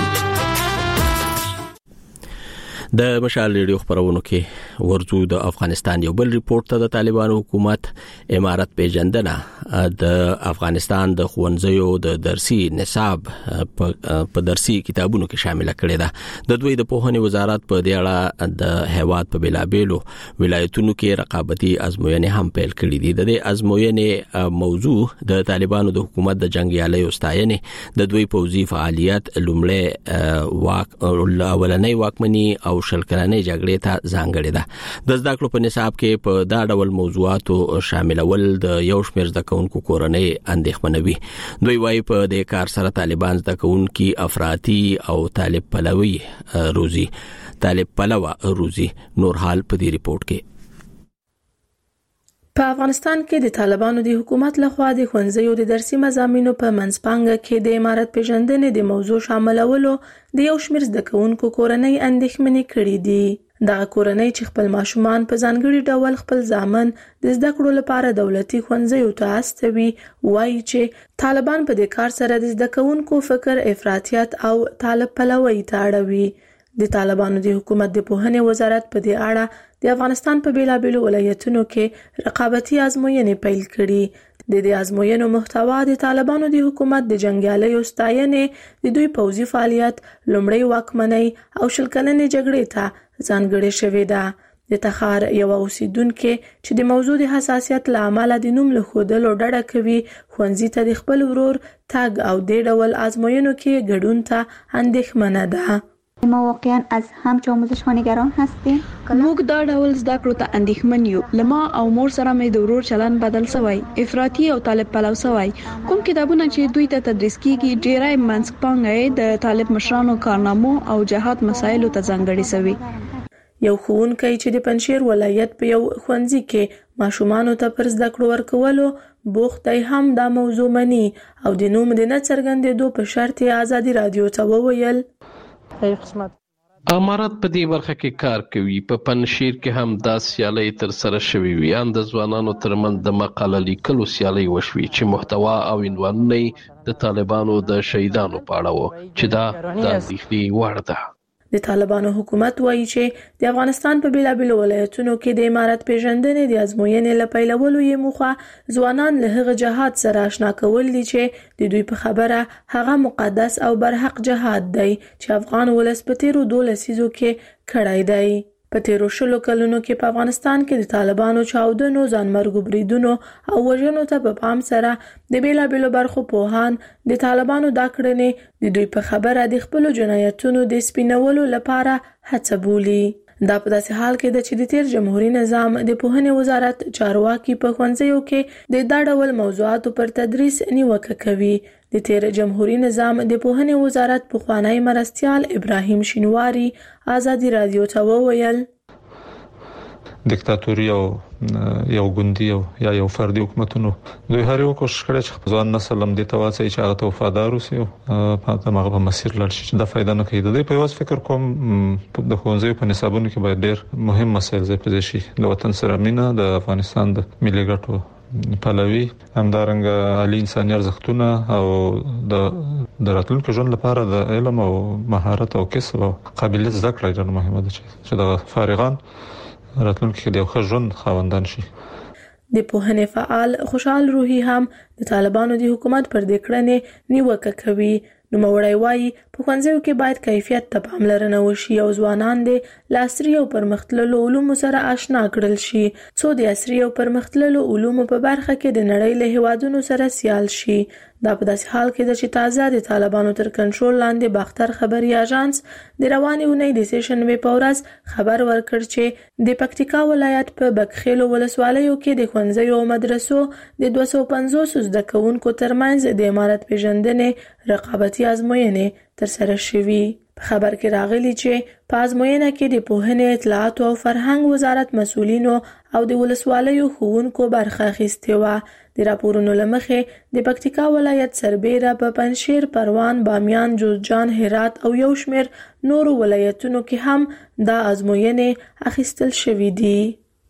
د مشال ریډیو خبرونو کې ورځو د افغانستان یو بل ریپورت ته د طالبانو حکومت امارت پیژندنه د افغانستان د ښوونځیو د درسي نصاب په درسي کتابونو کې شامل کړي ده. د دوی د پوهنې وزارت په دې اړه د هیواد په بلابېلو ولایتونو کې رقابتي ازموینې هم پیل کړې دي. د دې ازموینې موضوع د طالبانو د حکومت د جنگیالیو ستاینې، د دوی پوځي فعالیت، لومړی اولنۍ واکمني او شلکلنې جګړې ته ځانګړې ده. د زده کړو په نصاب کې په دا ډول موضوعاتو شاملول د یو شمېر زده کوونکو کورنۍ اندېښمنوي. دوی وايي په دې کار سره طالبان زده کوونکي افراطي او طالب پلوه روزي. نور حال په دې ریپورت کې. په افغانستان کې د طالبانو د حکومت لخوا د ښوونځیو د درسي مضامینو په منځپانګه کې د امارت پیژندنې د موضوع شاملولو د یو شمېر زده کوونکو کورنۍ اندېښمنې کړې دي. دغه کورنۍ چې خپل ماشومان په ځانګړي ډول خپل زامن د زده کړو لپاره دولتي ښوونځیو ته استوي، وایي چې طالبان په دې کار سره د زده کوونکو فکر افراطیت او طالب پلوي ته اړوي. د طالبانو د حکومت د پوهنې وزارت په دې اړه د افغانستان په بیلابېلو ولایتونو کې رقابتي ازموینې پیل کړي. د دې ازموینو محتوا د طالبانو د حکومت د جنگیالیو ستاینې، د دوی پوځي فعالیت، لومړی واکمنۍ او شلکلنې جګړې ته ځانګړې شوې ده. د تخار یو اوسیدونکو چې د موضوع د حساسیت له امله د نوم له ښودلو ډډه کوي، ښوونځي ته د خپل ورور تګ او د ډول ازموینو کې ګډون ته اندېښمنه ده. ما واقعا از همچه آموزش ها نگران هستیم. موږ دا ډول زده کړو ته اندېښمن یو. لما او مور سره مې د ورور چلن بدل شوی، افراطي او طالب پلو شوی. کوم کتابونه چې دوی ته تدریس کیږي ډیرای منځپانګه د طالب مشرانو کارنامو او جهاد مسایلو ته ځانګړي شوی. یو ښوونکی چې د پنځیر ولایت په یو ښوونځي کې ماشومانو ته پر زده کړو ورکولو بوخت دی هم دا موضوع مني او د نوم د نه څرګندېدو په شرط ازادي رادیو ته وویل امارات په دې برخه کې کار کوي. په پنځیر کې هم دا سیالي تر سره شوې وي. ان د ځوانانو ترمنځ د مقاله لیکلو سیالي وشوي چې محتوا او عنوانونه د طالبانو د شهیدانو په اړه وو چې دا د اندېښنې وړ ده. د طالبانو حکومت وایي چې د افغانستان په بیلابیلو ولایتونو کې د امارت پیژندنې د ازموینې لپیلولو یې موخه ځوانان له هغه جهاد سره آشنا کول دي چې د دوی په خبره هغه مقدس او برحق جهاد دی چې افغان ولس په تیرو 12 لسیزو کې کړی دی. په تیرو 20 کلونو کې په افغانستان کې د طالبانو چاودنو، ځانمرګو بریدونو او وژنو ته په پام سره د بیلابیلو برخو پوهان د طالبانو دا کړنې د دوی په خبره د خپل جنایتونو د سپینولو لپاره هڅه بولي. دا په داسې حال کې د چې د تیر جمهوریت نظام د پوهنې وزارت چارواکي په ښوونځیو کې د دا ډول موضوعاتو پر تدریس نیوکه کوي. د تیر جمهوریت نظام د پوهنې وزارت پخوانی مرستیال ابراهیم شینواری ازادي رادیو ته وویل دیکتاتوري او یو ګوندي او یا یو فردي حکومتونو دوی هر یو کوشش کړی چې ځوان نسل هم د تواسي چې هغه ته وفادار اوسي او په هغه مسیر لاړ شي چې د فائدہ نه کوي. د دې په واس فکر کوم د ښوونځي په نصابونو کې باید ډېر مهم مسایل ځای شي. د وطن سره مینه، د افغانستان د ملي ګټو پلوي، همدارنګه عالی انساني ارزښتونه او د راتلونکي ژوند لپاره د علم او مهارت او کسب او قابلیت زده کړه ډېر مهمه ده چې د فارغان راتلونکي کې د یو ښه ژوند خاوندان شي. د پوهنې فعال خوشحال روحي هم د طالبانو د حکومت پر دې کړنې نیوکه کوي. نو مورای وایي په ښوونځیو کې باید کیفیت ته پاملرنه وشي او ځوانان د عصري او پرمختللو علومو سره آشنا کړل شي څو د عصري او پرمختللو علومو په برخه کې د نړۍ له هیوادونو سره سیال شي. دا په داسې حال کې د چې تازه د طالبانو تر کنټرول لاندې باختر خبري اژانس د روانې اونۍ د سیشنبې په ورځ خبر ورکړ چې د پکتیکا ولایت په بکخیلو ولسوالیو کې د ښوونځیو او مدرسو د 250 زده کوونکو ترمنځ د امارت پیژندنې رقابتي ازموینې ترسره شوې. په خبر کې راغلي چې په ازموینه کې د پوهنې، اطلاعات او فرهنګ وزارت مسؤلینو او د ولسوالیو ښوونکو برخه اخیستې وه. د راپورونو له مخې د پکتیکا ولایت سربیره په پنجشیر، پروان، بامیان، جوزجان، هرات او یو شمېر نورو ولایتونو کې هم دا ازموینې اخیستل شوې دي.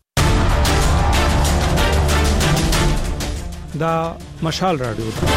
دا مشال رادیو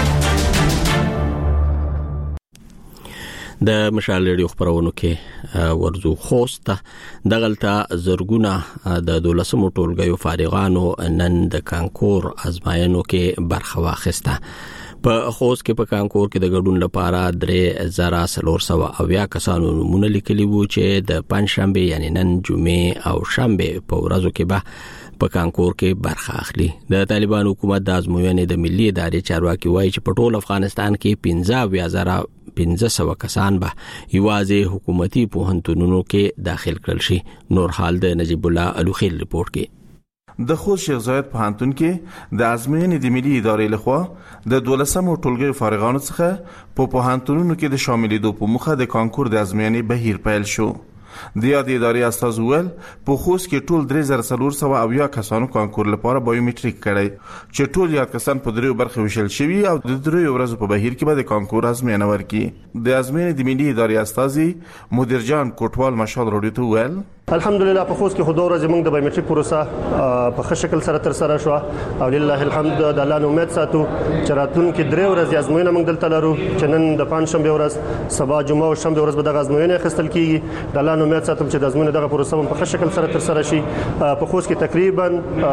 د مشال ریډیو خبرونو کې ورزو خوسته د غلطه زرګونه د 12مو ټولګیو فارغانو نن د کانکور ازمایښتونو کې برخه واخیسته. په خوست کې په کانکور کې د ګډون لپاره 3400 کسانو نومونه لیکلي وو چې د پنځشنبه یعنی نن جمعې او شنبه په ورځو کې به په کانکور کې برخه اخلي. د طالبان حکومت د ازموینې د ملي ادارې چارواکي وایي چې په ټول افغانستان کې 15,500 کسان به یوازې حکومتي پوهنتونونو کې داخل کړل شي. نور حال د نجیب الله الوخیل ریپورت کې د خوست شیخ زاید پوهنتون کې د ازموینې د ملي ادارې لخوا د 12مو ټولګیو فارغانو څخه په پوهنتونونو کې د شاملېدو په موخه د کانکور د ازموینې بهیر پیل شو. د یادې ادارې استاذ ول په خوست کې ټول 3400 کسانو کانکور لپاره بایومټریک کړی چې ټول یاد کسان په دریو برخو ویشل شوي او د دریو ورځو په بهیر کې به د کانکور ازموینه ورکړي. د ازموینې د ملي ادارې استاذ مدیر جان کوټوال مشال رادیو ته ویل الحمدلله په خوست کې خو دوه ورځې موږ د بایومټریک پروسه په ښه شکل سره تر سره شو او لله الحمد د الله امید ساتو چې راتلونکي 3 ورځې ازموینه موږ دلته لرو چې نن د پنځشنبه ورځ، سبا جمعه او شنبه ورځ به د ازموینه اخیستل کیږي. د الله امید ساتم چې د ازموینې دغه پروسه په ښه شکل سره تر سره شي. په خوست کې تقریبا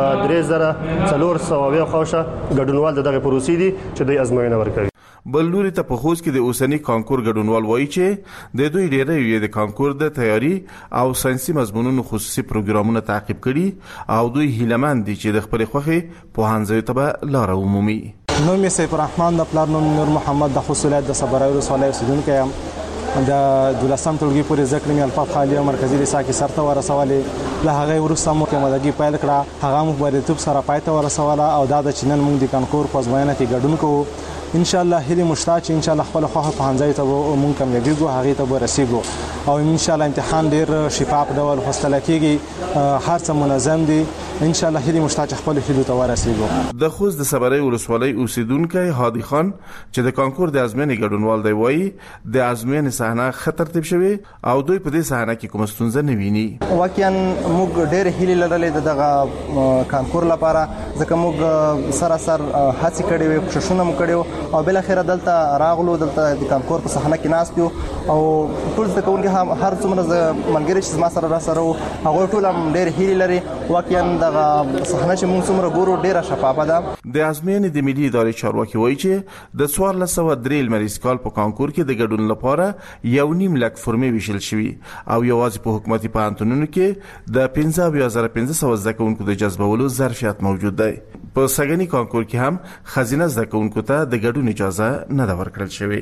3400 خوښه ګډونوال دغه پروسې دي چې د ازموینه ورکوي. بل لوري ته په خوست کې د اوسنی کانکور ګډونوال وایي چې د دوی ډېری د کانکور د تیاری او ساينسي مضمونونو خصوصي پروګرامونه تعقیب کړي او دوی هیلمن دي چې د خپل خوخي پوهنځي ته لار عمومي. نوم یې سیف الرحمن د پلار نوم نور محمد د خوست ولایت د صبرای ولسوالۍ اوسیدونکی یم. د 12م ټولګي پورې ذکر مې الفاظ خالی او مرکزی لیسا کې سرته ورسولې له هغه وروسته مو کومدګي پیل کړه هغه مو بریتوب سره پاتې ورسوله او دا د چنن موږ د کانکور په ځوانه کې ګډون کوو ان شاء الله هلي مشتاق ان شاء الله خپل خو په هنځای ته مونږ کامیابیږو هغه ته ورسیږو او ان شاء الله امتحان ډیر شفاف ډول فاصله کیږي هر څه منظم دي ان شاء الله هلي مشتاق خپل هلو ته ورسیږو د خوست د صبري ولسوالۍ اوسیدونکو هادي خان چې د کانکور د ازمنې ګډونوال دی وایي د ازمنې صحنه خطر تیب شوی او دوی په دې صحنه کې کوم ستونزه نه ویني واقعا موږ ډیر هلي لرلې دغه کانکور لپاره ځکه موږ سراسر هڅه کړې وي کوششونه مو کړو او بل اخر دلته راغلو دلته د کانکور په صحنه کې ناس یو او ټول څه کوونکي هر څومره ملګری چې ما سره را سره هغه ټول هم ډېر هیلې لري واقعا دغه صحنه چې موږ څومره ګورو ډېره شفافه ده د ازمنې د ملي ادارې چارواکي وایي چې د 1403 مریض کال په کانکور کې د ګډون لپاره 1.5 لک فرمې ویشل شوی او یوازې په حکومتي پوهنتونونو کې د 15500 زده کوونکو د جذبولو ظرفیت موجود دی په سګنی کانکور کې هم خزینه زده کوونکو ته د ګډون اجازه نه ده ورکړل شوې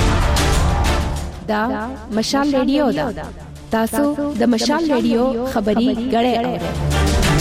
دا مشال ریډیو دا تاسو د مشال ریډیو خبري غړې اورئ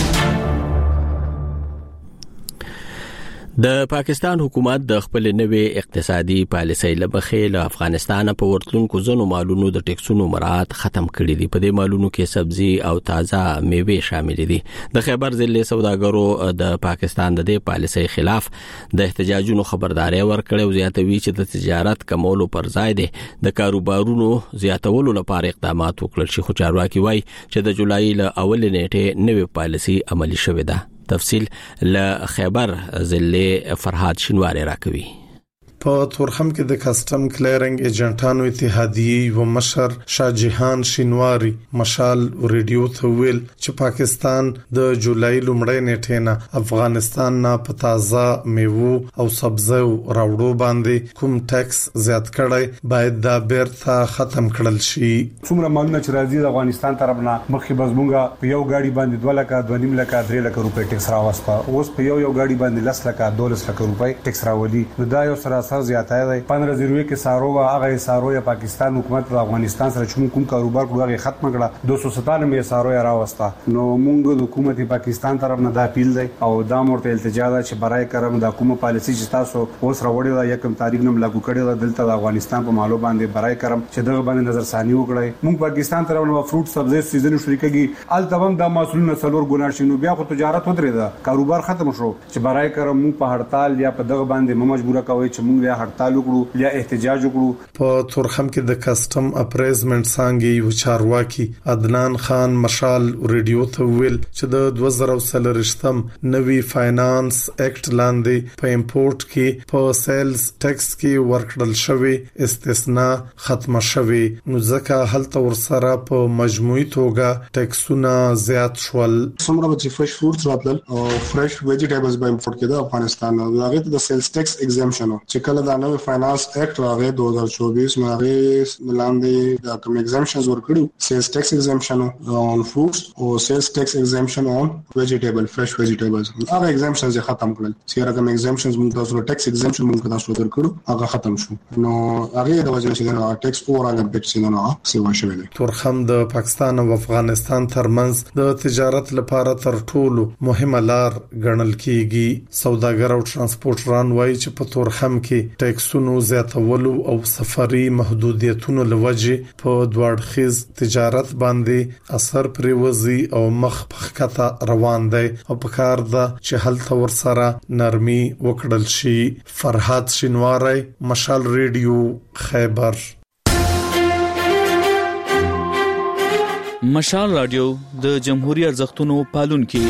د پاکستان حکومت د خپل نوې اقتصادي پالیسۍ لمخې له افغانستان په ورتلونکو ځنو مالونو د ټیکسونو مراعات ختم کړي دي په دې مالونو کې سبزي او تازه میوه شامل دي د خیبر ضلع سوداګرو د پاکستان د دې پالیسۍ خلاف د احتجاجونو خبرداري ورکړې او زیاتوي چې د تجارت کمولو پر ځای د کاروبارونو زیاتولو لپاره اقدامات وکړل شي خو چارواکي وایي چې د جولای له اول نیټه نوې پالیسۍ عملي شوې ده تفصیل له خیبر ضلع فرهاد شینواری راکوي په تورخم کې د کسٹم کلیرنګ ایجنټانو اتحادیه و مشر شاه جهان شینواری مشال ریډیو ته ویل چې پاکستان د جولای لومړۍ نیټې نه افغانستان نه په تازه میوه او سبزی راوړو باندې کوم ټیکس زیات کړی باید دا بیرته ختم کړل شي څومره مالونه چې راځي د افغانستان طرف نه مخکې بزمونګه په یو گاډي باندې 2 لک 2.5 لک 3 لک روپے ټیکس راوسته اوس په یو گاډي باندې 10 لک 12 لک روپے ټیکس راولي نو دا یو سره زیاتای دی 1501 کې سارو هغه سارو یا پاکستان حکومت د افغانستان سره چې کوم کاروبار کوي ختم کړه 297 سارو راوسته نو موږ د حکومت پاکستان طرف نه دا اپیل دی او دا مرته التجا ده چې برای کرم د حکومت پالیسي چې تاسو اوس راوړی دا یکم تاریخ نم لاګو کړی دلته د افغانستان په مالو باندې برای کرم چې دغه باندې نظر ثاني وکړي موږ پاکستان طرف نه فروټ سبزی سیزن شروع کیږي ال تمام د مسولینو څلور ګنا شینو بیا خو تجارت ودرې ده کاروبار ختم شو چې برای کرم موږ په هړتال یا په دغه باندې مجبور کوي چې موږ یا هړتال وکړو یا احتجاج وکړو په تورخم کې د کسٹم اپریزمنت څنګه یو چارواکي عدنان خان مشال ریډیو ته ویل چې د 2023م نوي فاینانس اکټ لاندې په امپورټ کې په سیلز ټیکس کې ورکړل شوی استثناء ختم شوی نو ځکه هلته ورسره په مجموعي توګه ټیکسونه زیات شول څومره چې فرش فروټس راتل او فرش ویجیټیبلز به امپورټ کېده افغانستان نو هغه د سیلز ټیکس ایگزمپشن چې کله دا نوې فاینانس اکټ راغی 2024 باندې لاندې د کوم ایگزمپشنز ورکړو سیلز ټیکس ایگزمپشن اون فروټس او سیلز ټیکس ایگزمپشن اون ویجیټیبل فرش ویجیټیبلز هغه ایگزمپشنز ختم کړل چې هغه کوم ایگزمپشنز موږ تاسو ټیکس ایگزمپشن موږ تاسو ورکړو هغه ختم شو نو هغه د وجه چې دا ټیکس اورال امپیکټ نه سیوا شوی دی تورخم د پاکستان او افغانستان ترمنځ د تجارت لپاره تر ټولو مهمه لار ګڼل کیږي سوداګر او ترانسپورټران وایي چې په تورخم کې ټیکسونو زیاتولو او سفري محدودیتونو لوجه په دوړخیز تجارت باندې اثر پریوزي او مخ پخکته روان دی او په کار ده چې هلته ورسره نرمي وکړل شي فرهاد شینواری مشال ریډیو خیبر مشال رادیو د جمهوریت ارزښتونو پالونکي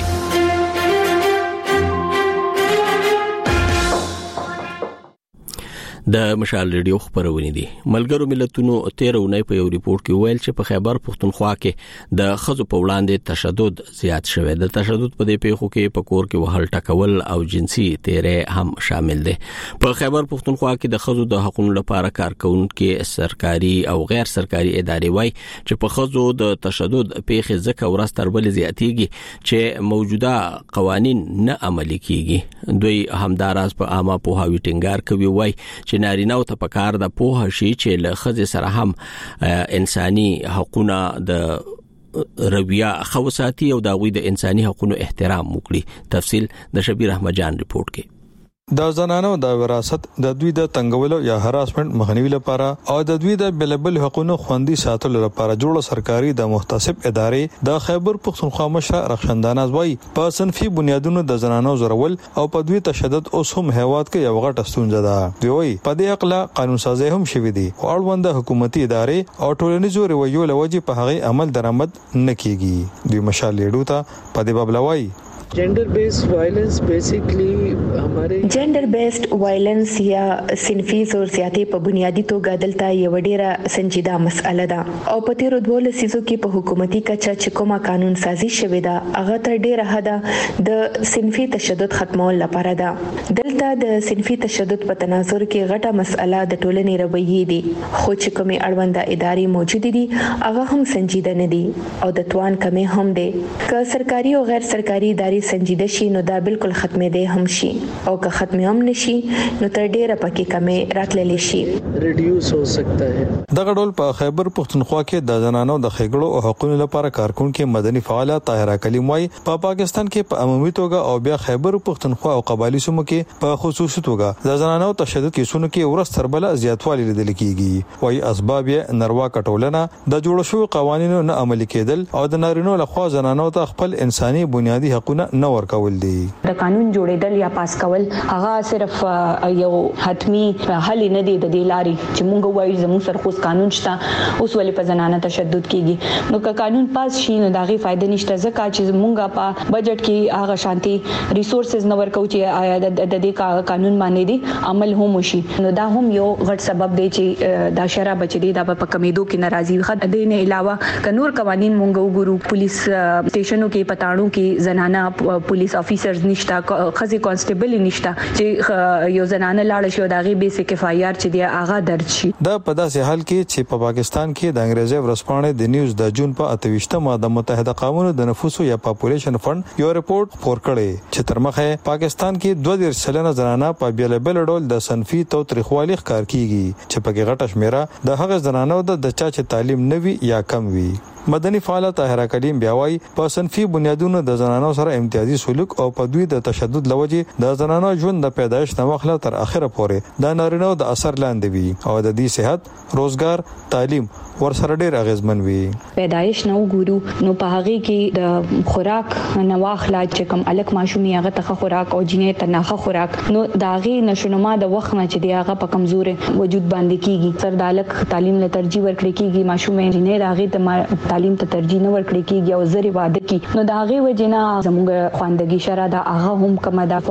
د مشال ریډیو خبرونه دي ملګرو ملتونو 13 په یو ریپورت کې ویل چې په خیبر پختونخوا کې د خزو په وړاندې تشدد زیات شوی د تشدد په دې پیښو کې په کور کې وهل ټکول او جنسي تیرې هم شامل دي په خیبر پختونخوا کې د خزو د حقوقو لپاره کارکونکو سرکاري او غیر سرکاري ادارې وایي چې په خزو د تشدد پیښې ځکه ورستر بل زیاتېږي چې موجوده قوانين نه عملي کیږي دوی همداراز په عامه پوهاوی ټینګار کوي وایي چې نارینه او تپکار د پوهه شي چې له خځې سره هم انساني حقوقونه د رویه خوساتي او د غوي د انساني حقوقو احترام وکړي. تفصیل د شبیر احمد جان رپورت کې. د زنانو د وراثت د دوی د تنګولو یا هراسمنت مخنیوي لپاره او د دوی د بلبل حقوقو خوندي ساتلو لپاره جوړ سرکاري د محتسب ادارې د خیبر پختونخوا مشر رخصندانه وای په صنفي بنیادونو د زنانو زورول او په دوی تشدد اوس هم هیواد کې یو غټ ستونزه ده. دوی په دې اقلا قانون سازي هم شوي دي او اړوند حکومتي ادارې او ټولنیزو رویو لوجه په هغه عمل درآمد نکېږي. دوی مشال لیډو ته په دې بابلوي जेंडर बेस्ड वायलेंस बेसिकली हमारे जेंडर बेस्ड वायलेंस या صنفي زورزياتي په بنیادی توګه دلته یو ډیره سنجیده مسأله ده او په تیر 12 سیزو کې په حکومتي کچه چې کومه قانون سازي شوې ده هغه تر ډیره حد د صنفي تشدد ختمول لپاره ده. دلته د صنفي تشدد په تناظر کې غټه مسأله د ټولنې رویې دي خو چې کومه اړونده ادارې موجود دي هغه هم سنجیده نه دي او د توان کمی هم دي. که سرکاري او غیر سرکاري ادارې سنجیده شي نو دا بالکل ختمه دي هم شي او که ختمه هم نشي نو تر ډیره پکې کمی راتللی شي ریډیوس هو سکتا ہے. دغه ډول په خیبر پختونخوا کې د زنانو د خېګړو او حقوقو لپاره کارکونکو مدني فعال طاهره کلیم وای په پاکستان کې په عمومي توګه او بیا خیبر پختونخوا او قبایلی سیمو کې په خصوصي توګه د زنانو تشدد کیسونو کې ورستر بل زیاتوالی لیدل کیږي. وای اسباب یې نروا کټولنه د جوړ شوی قوانینو نه عملي کېدل او د نارینو لخوا زنانو ته خپل انساني بنیادی حقوقونه نه ورکول دي. د قانون جوړېدل یا پاس کول هغه صرف یو حتمی حل نه دی د دې لاري چې مونږ وایو زموږ سره خو قانون شته اوس ولې په زنانه تشدد کیږي. نو که قانون پاس شي نو دغه فائدہ نشته ځکه چې مونږه په بجټ کې هغه شانتي ریسورسز نه ورکو چې آیا د دې قانون باندې دی عمل هم وشي. نو دا هم یو غټ سبب دی چې دا شرع بچی دا په کمیدو کې ناراضي خد دې نه علاوه ک نور قوانين مونږ وګورو پولیس سټیشنو کې پټاړو کې زنانه پولیس افیسرز نشتا خزي کانسټیبل نشتا چې یو زنانه لاړ شي داغي بیسیک اف آی آر چې دی اغا درج شي. دا په داسې حال کې چې په پاکستان کې د انګریزي ورسپانې د نیوز د جون په 28مه د متحده قومونو د نفوسو یا پاپولیشن فند یو ریپورت خپور کړي چې تر مخه پاکستان کې 2.3% زنانه په بیلبل ډول د صنفي توتریخوالي ښکار کیږي چې په کې غټه شمیره د هغه زنانو د چا چې تعلیم نوي یا کم وي. مدني فعال طاهره کلیم بیاوي په صنفي بنیادونو د زنانو سره امتیازي سلوک او په دوی د تشدد لوجه د زنانو ژوند د پیدایش نه مخله تر اخره پورې د نارینو د اثر لاندې وي او د دې صحت روزګار تعلیم ورسره ډیر اغیزمن وي. پیدایش نو ګورو نو په هغه کې د خوراک نواخلا چې کوم الک ماشومي هغه ته خوراک او جنې ته نه خوراک نو داغي نشونما د وخت نه چې دی هغه په کمزوري وجود باندې کیږي. سر دالک تعلیم له ترجیح ورکړي کیږي ماشومې جنې داغي ته تعلیم ته ترجیح نه ورکړي کیږي او زری واده کی نو داغي وجنه زموږ خواندګي شره دا هغه هم کم دا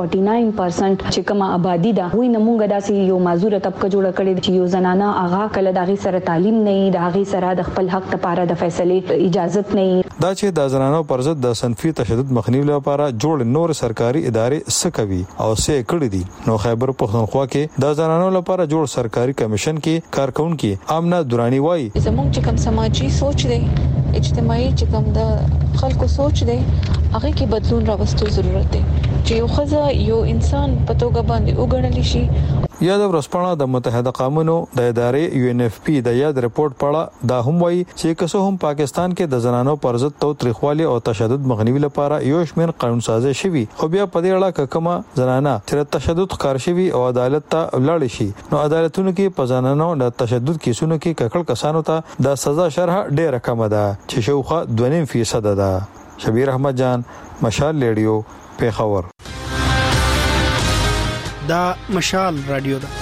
49% چې کوم آبادی دا وي نمونګه داسې یو معذوره طبقه جوړ کړي چې یو زنانه هغه کله داغي سره تعلیم نه هغه سره د خپل حق لپاره د فیصله اجازه نه دا چې د زنانو پر ضد د صنفي تشدد مخنیوي لپاره جوړ نور سرکاري ادارې سکوي او سې کړې دي. نو خیبر پختونخوا کې د زنانو لپاره جوړ سرکاري کمیشن کې کارکونکو آمنه دورانی وای زموږ چې کوم سماجی سوچ دی اجتماعي چې کوم د خلکو سوچ دی هغه کې بدلون راوستو ضرورت دی چې یو خزه یو انسان په توګه باندې وګڼل شي. یا د ورسپانه د متحده قومونو د ادارې یو ان اف پی د یاد ریپورت پړه دا هم وایي چې کسو هم پاکستان کې د زنانو پر ضد توتریخوالي او تشدد مخنیوي لپاره یو شمېر قانون سازي شوی خو بیا په دې اړه کومه زنانه چې تشدد ښکار شوی او عدالت ته ولاړ شي نو عدالتونو کې په زنانو د تشدد کیسونو کې ککړ کسانو ته د سزا شرح ډیره کم ده چې شوخه 2.5% ده. شبیر احمد جان مشال ریډیو پیښور. دا مشال رادیو ده.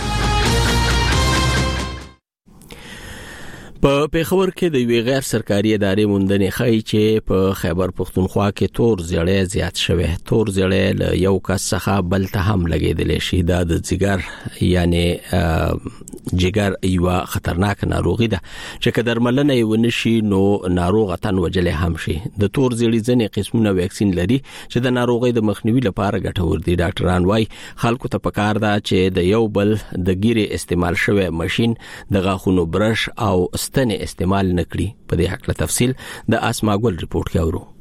په پیښور کې د یوې غیر سرکاري ادارې موندنې ښیي چې په خیبر پختونخوا کې تور زیړی زیات شوی. تور زیړی له یو کس څخه بل ته هم لګیدلی شي. دا د ځیګر یعنی جګر یو خطرناک ناروغي ده چې که درملنه یې ونشي نو ناروغ تن وجلې هم شي. د تور زیړي ځینې قسمونه ویکسین لري چې د ناروغۍ د مخنیوي لپاره ګټور دي. ډاکټران وايي خلکو ته پکار ده چې د یو بل د ګیرې استعمال شوی ماشين د غاښونو برش او ستنې استعمال نکړي. په دې حق له تفصیل د اسما ګل ریپورت کې اورو.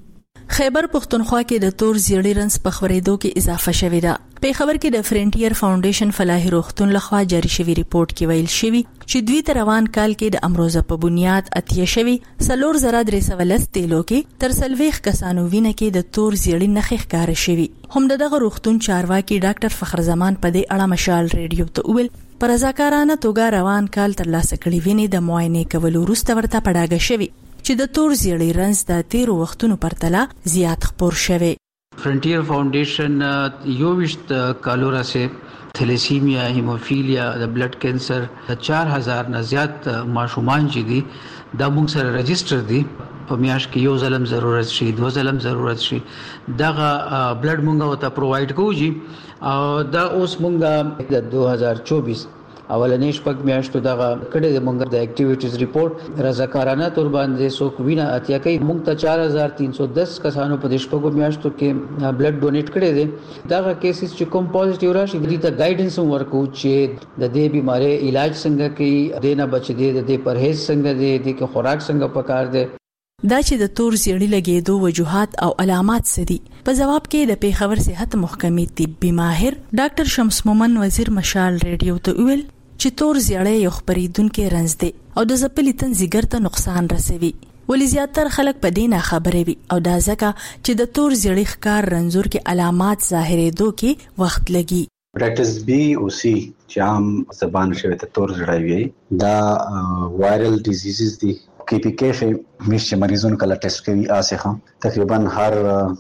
خیبر پختونخوا کې د تور زیړی رنس په خبرېدو کې اضافه شوې ده. په خبر کې د فرنټیر فاونډیشن فلاحي روغتون لخوا جاری شوی ریپورت کې ویل شوی چې دوی تر روان کال کې د امروزه په بنیاد اتیا شوی 4313 تیلو کې تر 40 کسانو وینه کې د تور زیړی نخښ ښکار شوی. هم دغه روغتون چارواکي ډاکټر فخر زمان په دې اړه مشال ریډیو ته ویل پر رضاکارانه توګه روان کال تر لاسه کړي وینې د معاینې کولو وروسته ورته پړاګه شوی چې د تور زیړی رنس د تیرو وختونو پرتله زیات خپور شوی. فرنټیر فاونډیشن یو وشت کالو راځي تھیلیسیمیا، هیموفیلیا، د بلډ کینسر 4000 نه زیات ماشومان چې دي دا موږ سره رجسٹر دي. په میاش کې یو ځلم ضرورت شي، دو ځلم ضرورت شي دغه بلډ موږ وته پرووایډ کوو او دا اوس موږ د 2024 اولنې شپږ میاشتو دغه کړه د موږ د اکټیویټیز ریپورت رضاکارانه تور باندې سو کوینه اتیا کوي. موږ ته 4310 کسانو په د شپږو میاشتو کې بلډ ډونیټ کړي دي. دغه کیسز چې کوم پوزټیو راشي د دې ته گایډنس ورکو چې د دې بیماری علاج څنګه کوي، دینه بچ دي، د دې پرهیز څنګه دي، د کې خوراک څنګه پکار دي. دا چې د تور زیړی لګېدو وجوهات او علامات څه دي. په جواب کې د پیښور صحت محکمې طبي ماهر ډاکټر شمس مومن وزیر مشال ریډیو ته ویل چې تور زیړی یو خبرېدونکو رنځ دی او د زپلې تن زیګر ته نقصان رسوي. ولې زیاتره خلک په دې نه خبرې وي او دا ځکه چې د تور زیړی ښکار رنځور کې علامات ظاهرېدو کې وخت لګي. هپاتایټس بی او سی چې عام زبان شوی ته تور زیړی وي دا وایرل ډیزیزز دي. کې پی کې مش مریضونو کله ټیسټ کوي اسه تقریبا هر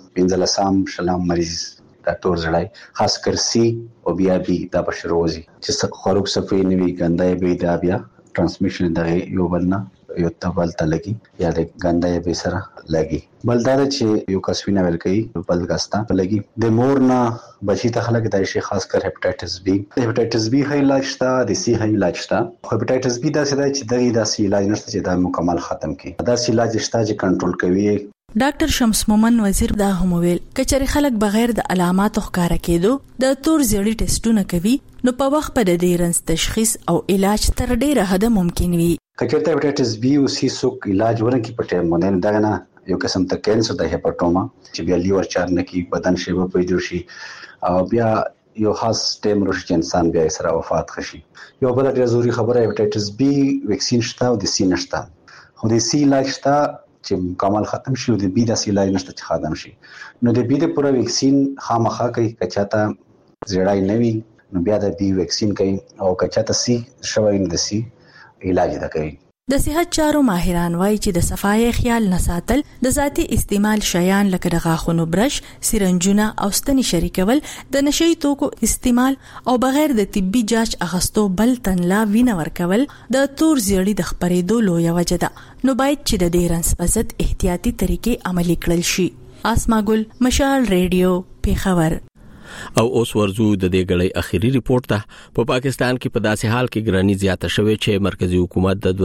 15 مریض دا تور زړای خاص کر سی او بیا بی دا بشروزي چې خروق صفې نیوي ګندای به دا بیا ترانسمیشن دغه یو بلنه یو تبل تلګي یا د ګندای به سره لګي. بلدار چې یو کسوینه ول کوي بل غستا لګي د مور نه بچی ته خلک د شي خاص کر هپاتایټس بی هي علاج شته، د سی هي علاج شته. هپاتایټس بی دا چې دغه داسې علاج نشته چې دا مکمل ختم کړي. دا سی علاج شته چې کنټرول کوي. ډاکټر شمس مومن وزیر دا هم ویل کچري خلک بغیر د علاماتو ښکارا کېدو د تور زیړی ټیسټونه کوي نو په وخت په د دې رنس تشخیص او علاج تر ډیره حد ممکن وي. کچرته هپاتایټس بی او سی سوک علاج ورکې پټه مونږ دغه نه یو قسم ته کینسر د هپاټوما چې بیا لیور چارنه کې بدن شیبه پیدا شي او بیا یو خاص ټیم روش چې انسان بیا سره وفات خشي. یو بل ډیر ضروري خبره هپاتایټس بی ویکسین شته او د سی نشته. خو د سی علاج شته چې مکمل ختم شي او د بی د سی علاج نشته چې ختم شي. نو د بی د پوره ویکسین خامخا کوي کچاته زړای نوي نو بیا د بی ویکسین کوي او کچاته سی شوی د سی علاج دا کوي. د صحت چارو ماهران وایي چې د صفای خیال نه ساتل، د ذاتي استعمال شیان لکه د غاښونو برش، سرنجونه او ستنې شریکول، د نشي توکو استعمال او بغیر د طبي جاج اخستو بل تنلا وینه ورکول د تور زیړی د خبرېدو لویه وجه ده. نو باید چې د دې رنس په ضد احتیاطي طریقې عملي کړل شي. اسما ګل، مشال ریډیو، پیښور. او اوس ورزو د دې غړې اخیری ریپورت ته. په پاکستان کې په داسې حال کې ګرانی زیاته شوې چې مرکزی حکومت د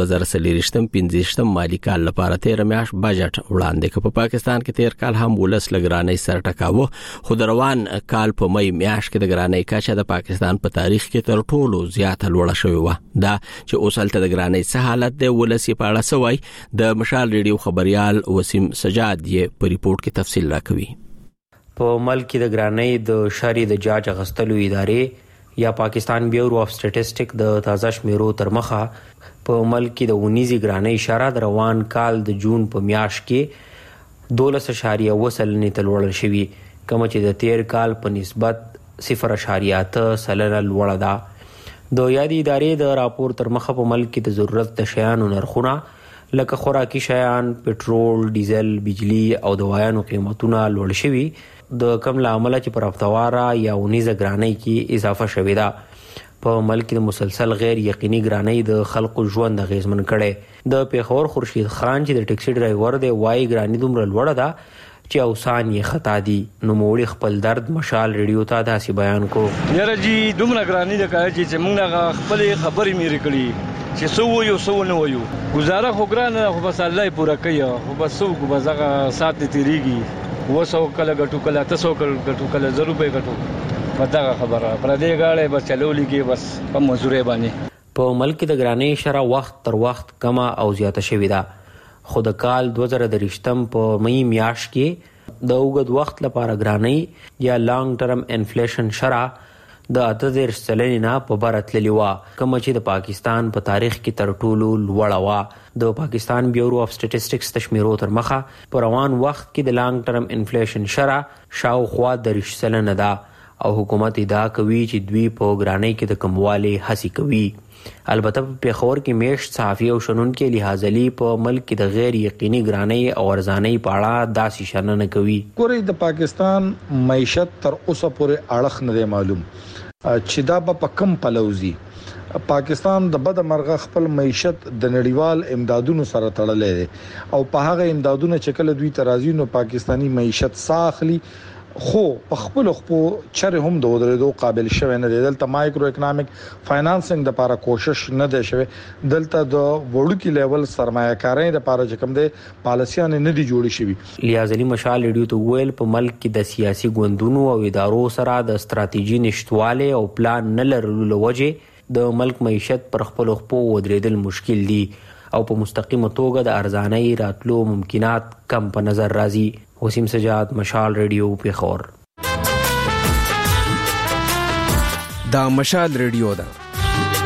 2023-15 مالی کال لپاره 13 میاشت بجټ وړاندې کړ. په پاکستان کې 13 کال هم ولس لګرانی سر ټکاوه، خو د روان کال په مې میاشت کې د ګرانی کچه د پاکستان په تاریخ کې تر ټولو زیاته لوړه شوې و. دا چې اوسلته د ګرانی څه حالت دی ولس یې په اړه سوای د مشال ریډیو خبريال وسیم سجاد یې په ریپورت کې تفصیل راکوي. په ملک کې د ګرانۍ د شاري د جاج غستلو ادارې یا پاکستان بیورو اف سټټیسټک د تازه شمیرو تر مخه په ملک کې د ونیزي ګرانۍ اشاره د روان کال د جون په میاشت کې 12.8 تلوړل شوی، کوم چې د 13 کال په نسبت 0.8 لوړه ده. د یادې ادارې د راپور تر مخه په ملک کې د ضرورت د شیانو نرخونه لکه خوراکي شیان، پټرول، ډیزل، بجلی او دوايانو قیمتونه لوړ شوي، د کم لامل چې پر هفتواره یا ونیزه ګرانۍ کې اضافه شوې ده. په ملک د مسلسل غیر یقیني ګرانۍ د خلکو ژوند اغیزمن کړي. د پیښور خورشید خان چې د ټیکسي ډرایور دی وایي ګرانۍ دومره لوړه ده چې اوسان یې خطا دي. نو موړي خپل درد مشال ریډیو ته داسې بیان کو. یاره جی دومره ګرانۍ ده چې موږ خپل خبرې مې کړې چې سو ویو سو نه ویو گزاره خو ګرانه، خو بس الله پورا کوي، خو بس سو کو بس هغه سات تیریږي وسو کله غټو کله تاسو کله غټو کله 0 روپے غټو پتا خبره پر دې غاړې بس چلولېږي بس په مزورې باندې. په ملک د ګرانۍ شره وخت تر وخت کما او زیاته شوې ده، خو د کال 2023 په مې میاشت کې د اوږد وخت لپاره ګرانۍ یا لانګ ټرم انفلیشن شرح د 8% نه په بر تللی و، کوم چې د پاکستان په تاریخ کې تر ټولو لوړه و. د پاکستان بیورو اف سټیټسټکس تشمیرو تر مخه په روان وخت کې د لانګ ټرم انفلیشن شرح شاوخوا 10% ده او حکومت ادعا کوي چې دوی په ګرانۍ کې د کموالي هڅې کوي. البته په پیښور کې میشت صحافي او شنونکو لحاظلی په ملک کې د غیر یقیني ګرانۍ او ارزانۍ په اړه داسې شننه کوي. ګورې د پاکستان معیشت تر اوسه پورې اړخ نه معلوم چې دا په کم پلوزي. پاکستان د بد مرغه خپل معیشت د نړیوال امدادونو سره تړلې ده او په هغه امدادونو چې کله دوی ترازی نو پاکستانی معیشت ساخلی خو په خپل چره هم د ودرېدو قابل شوی نه دی. دلته مایکرو اکونومیک فاینانسینګ د لپاره کوشش نه دی شوی. دلته د وړوکی لیول سرمایه کارۍ د لپاره چې کوم دی پالیسیان نه دی جوړ شوی. لیازلی مشال ریډیو ته ویل په ملک کې د سیاسي ګوندونو او ادارو سره د ستراتیژي نشټواله او پلان نه لرلو لوجه د ملک معیشت پر خپل خپو ودرېدل مشکل دي او په مستقیمه توګه د ارزانۍ راتلو ممکنات کم په نظر راځي. وسیم سجاد، مشال ریډیو، پیښور. دا مشال ریډیو ده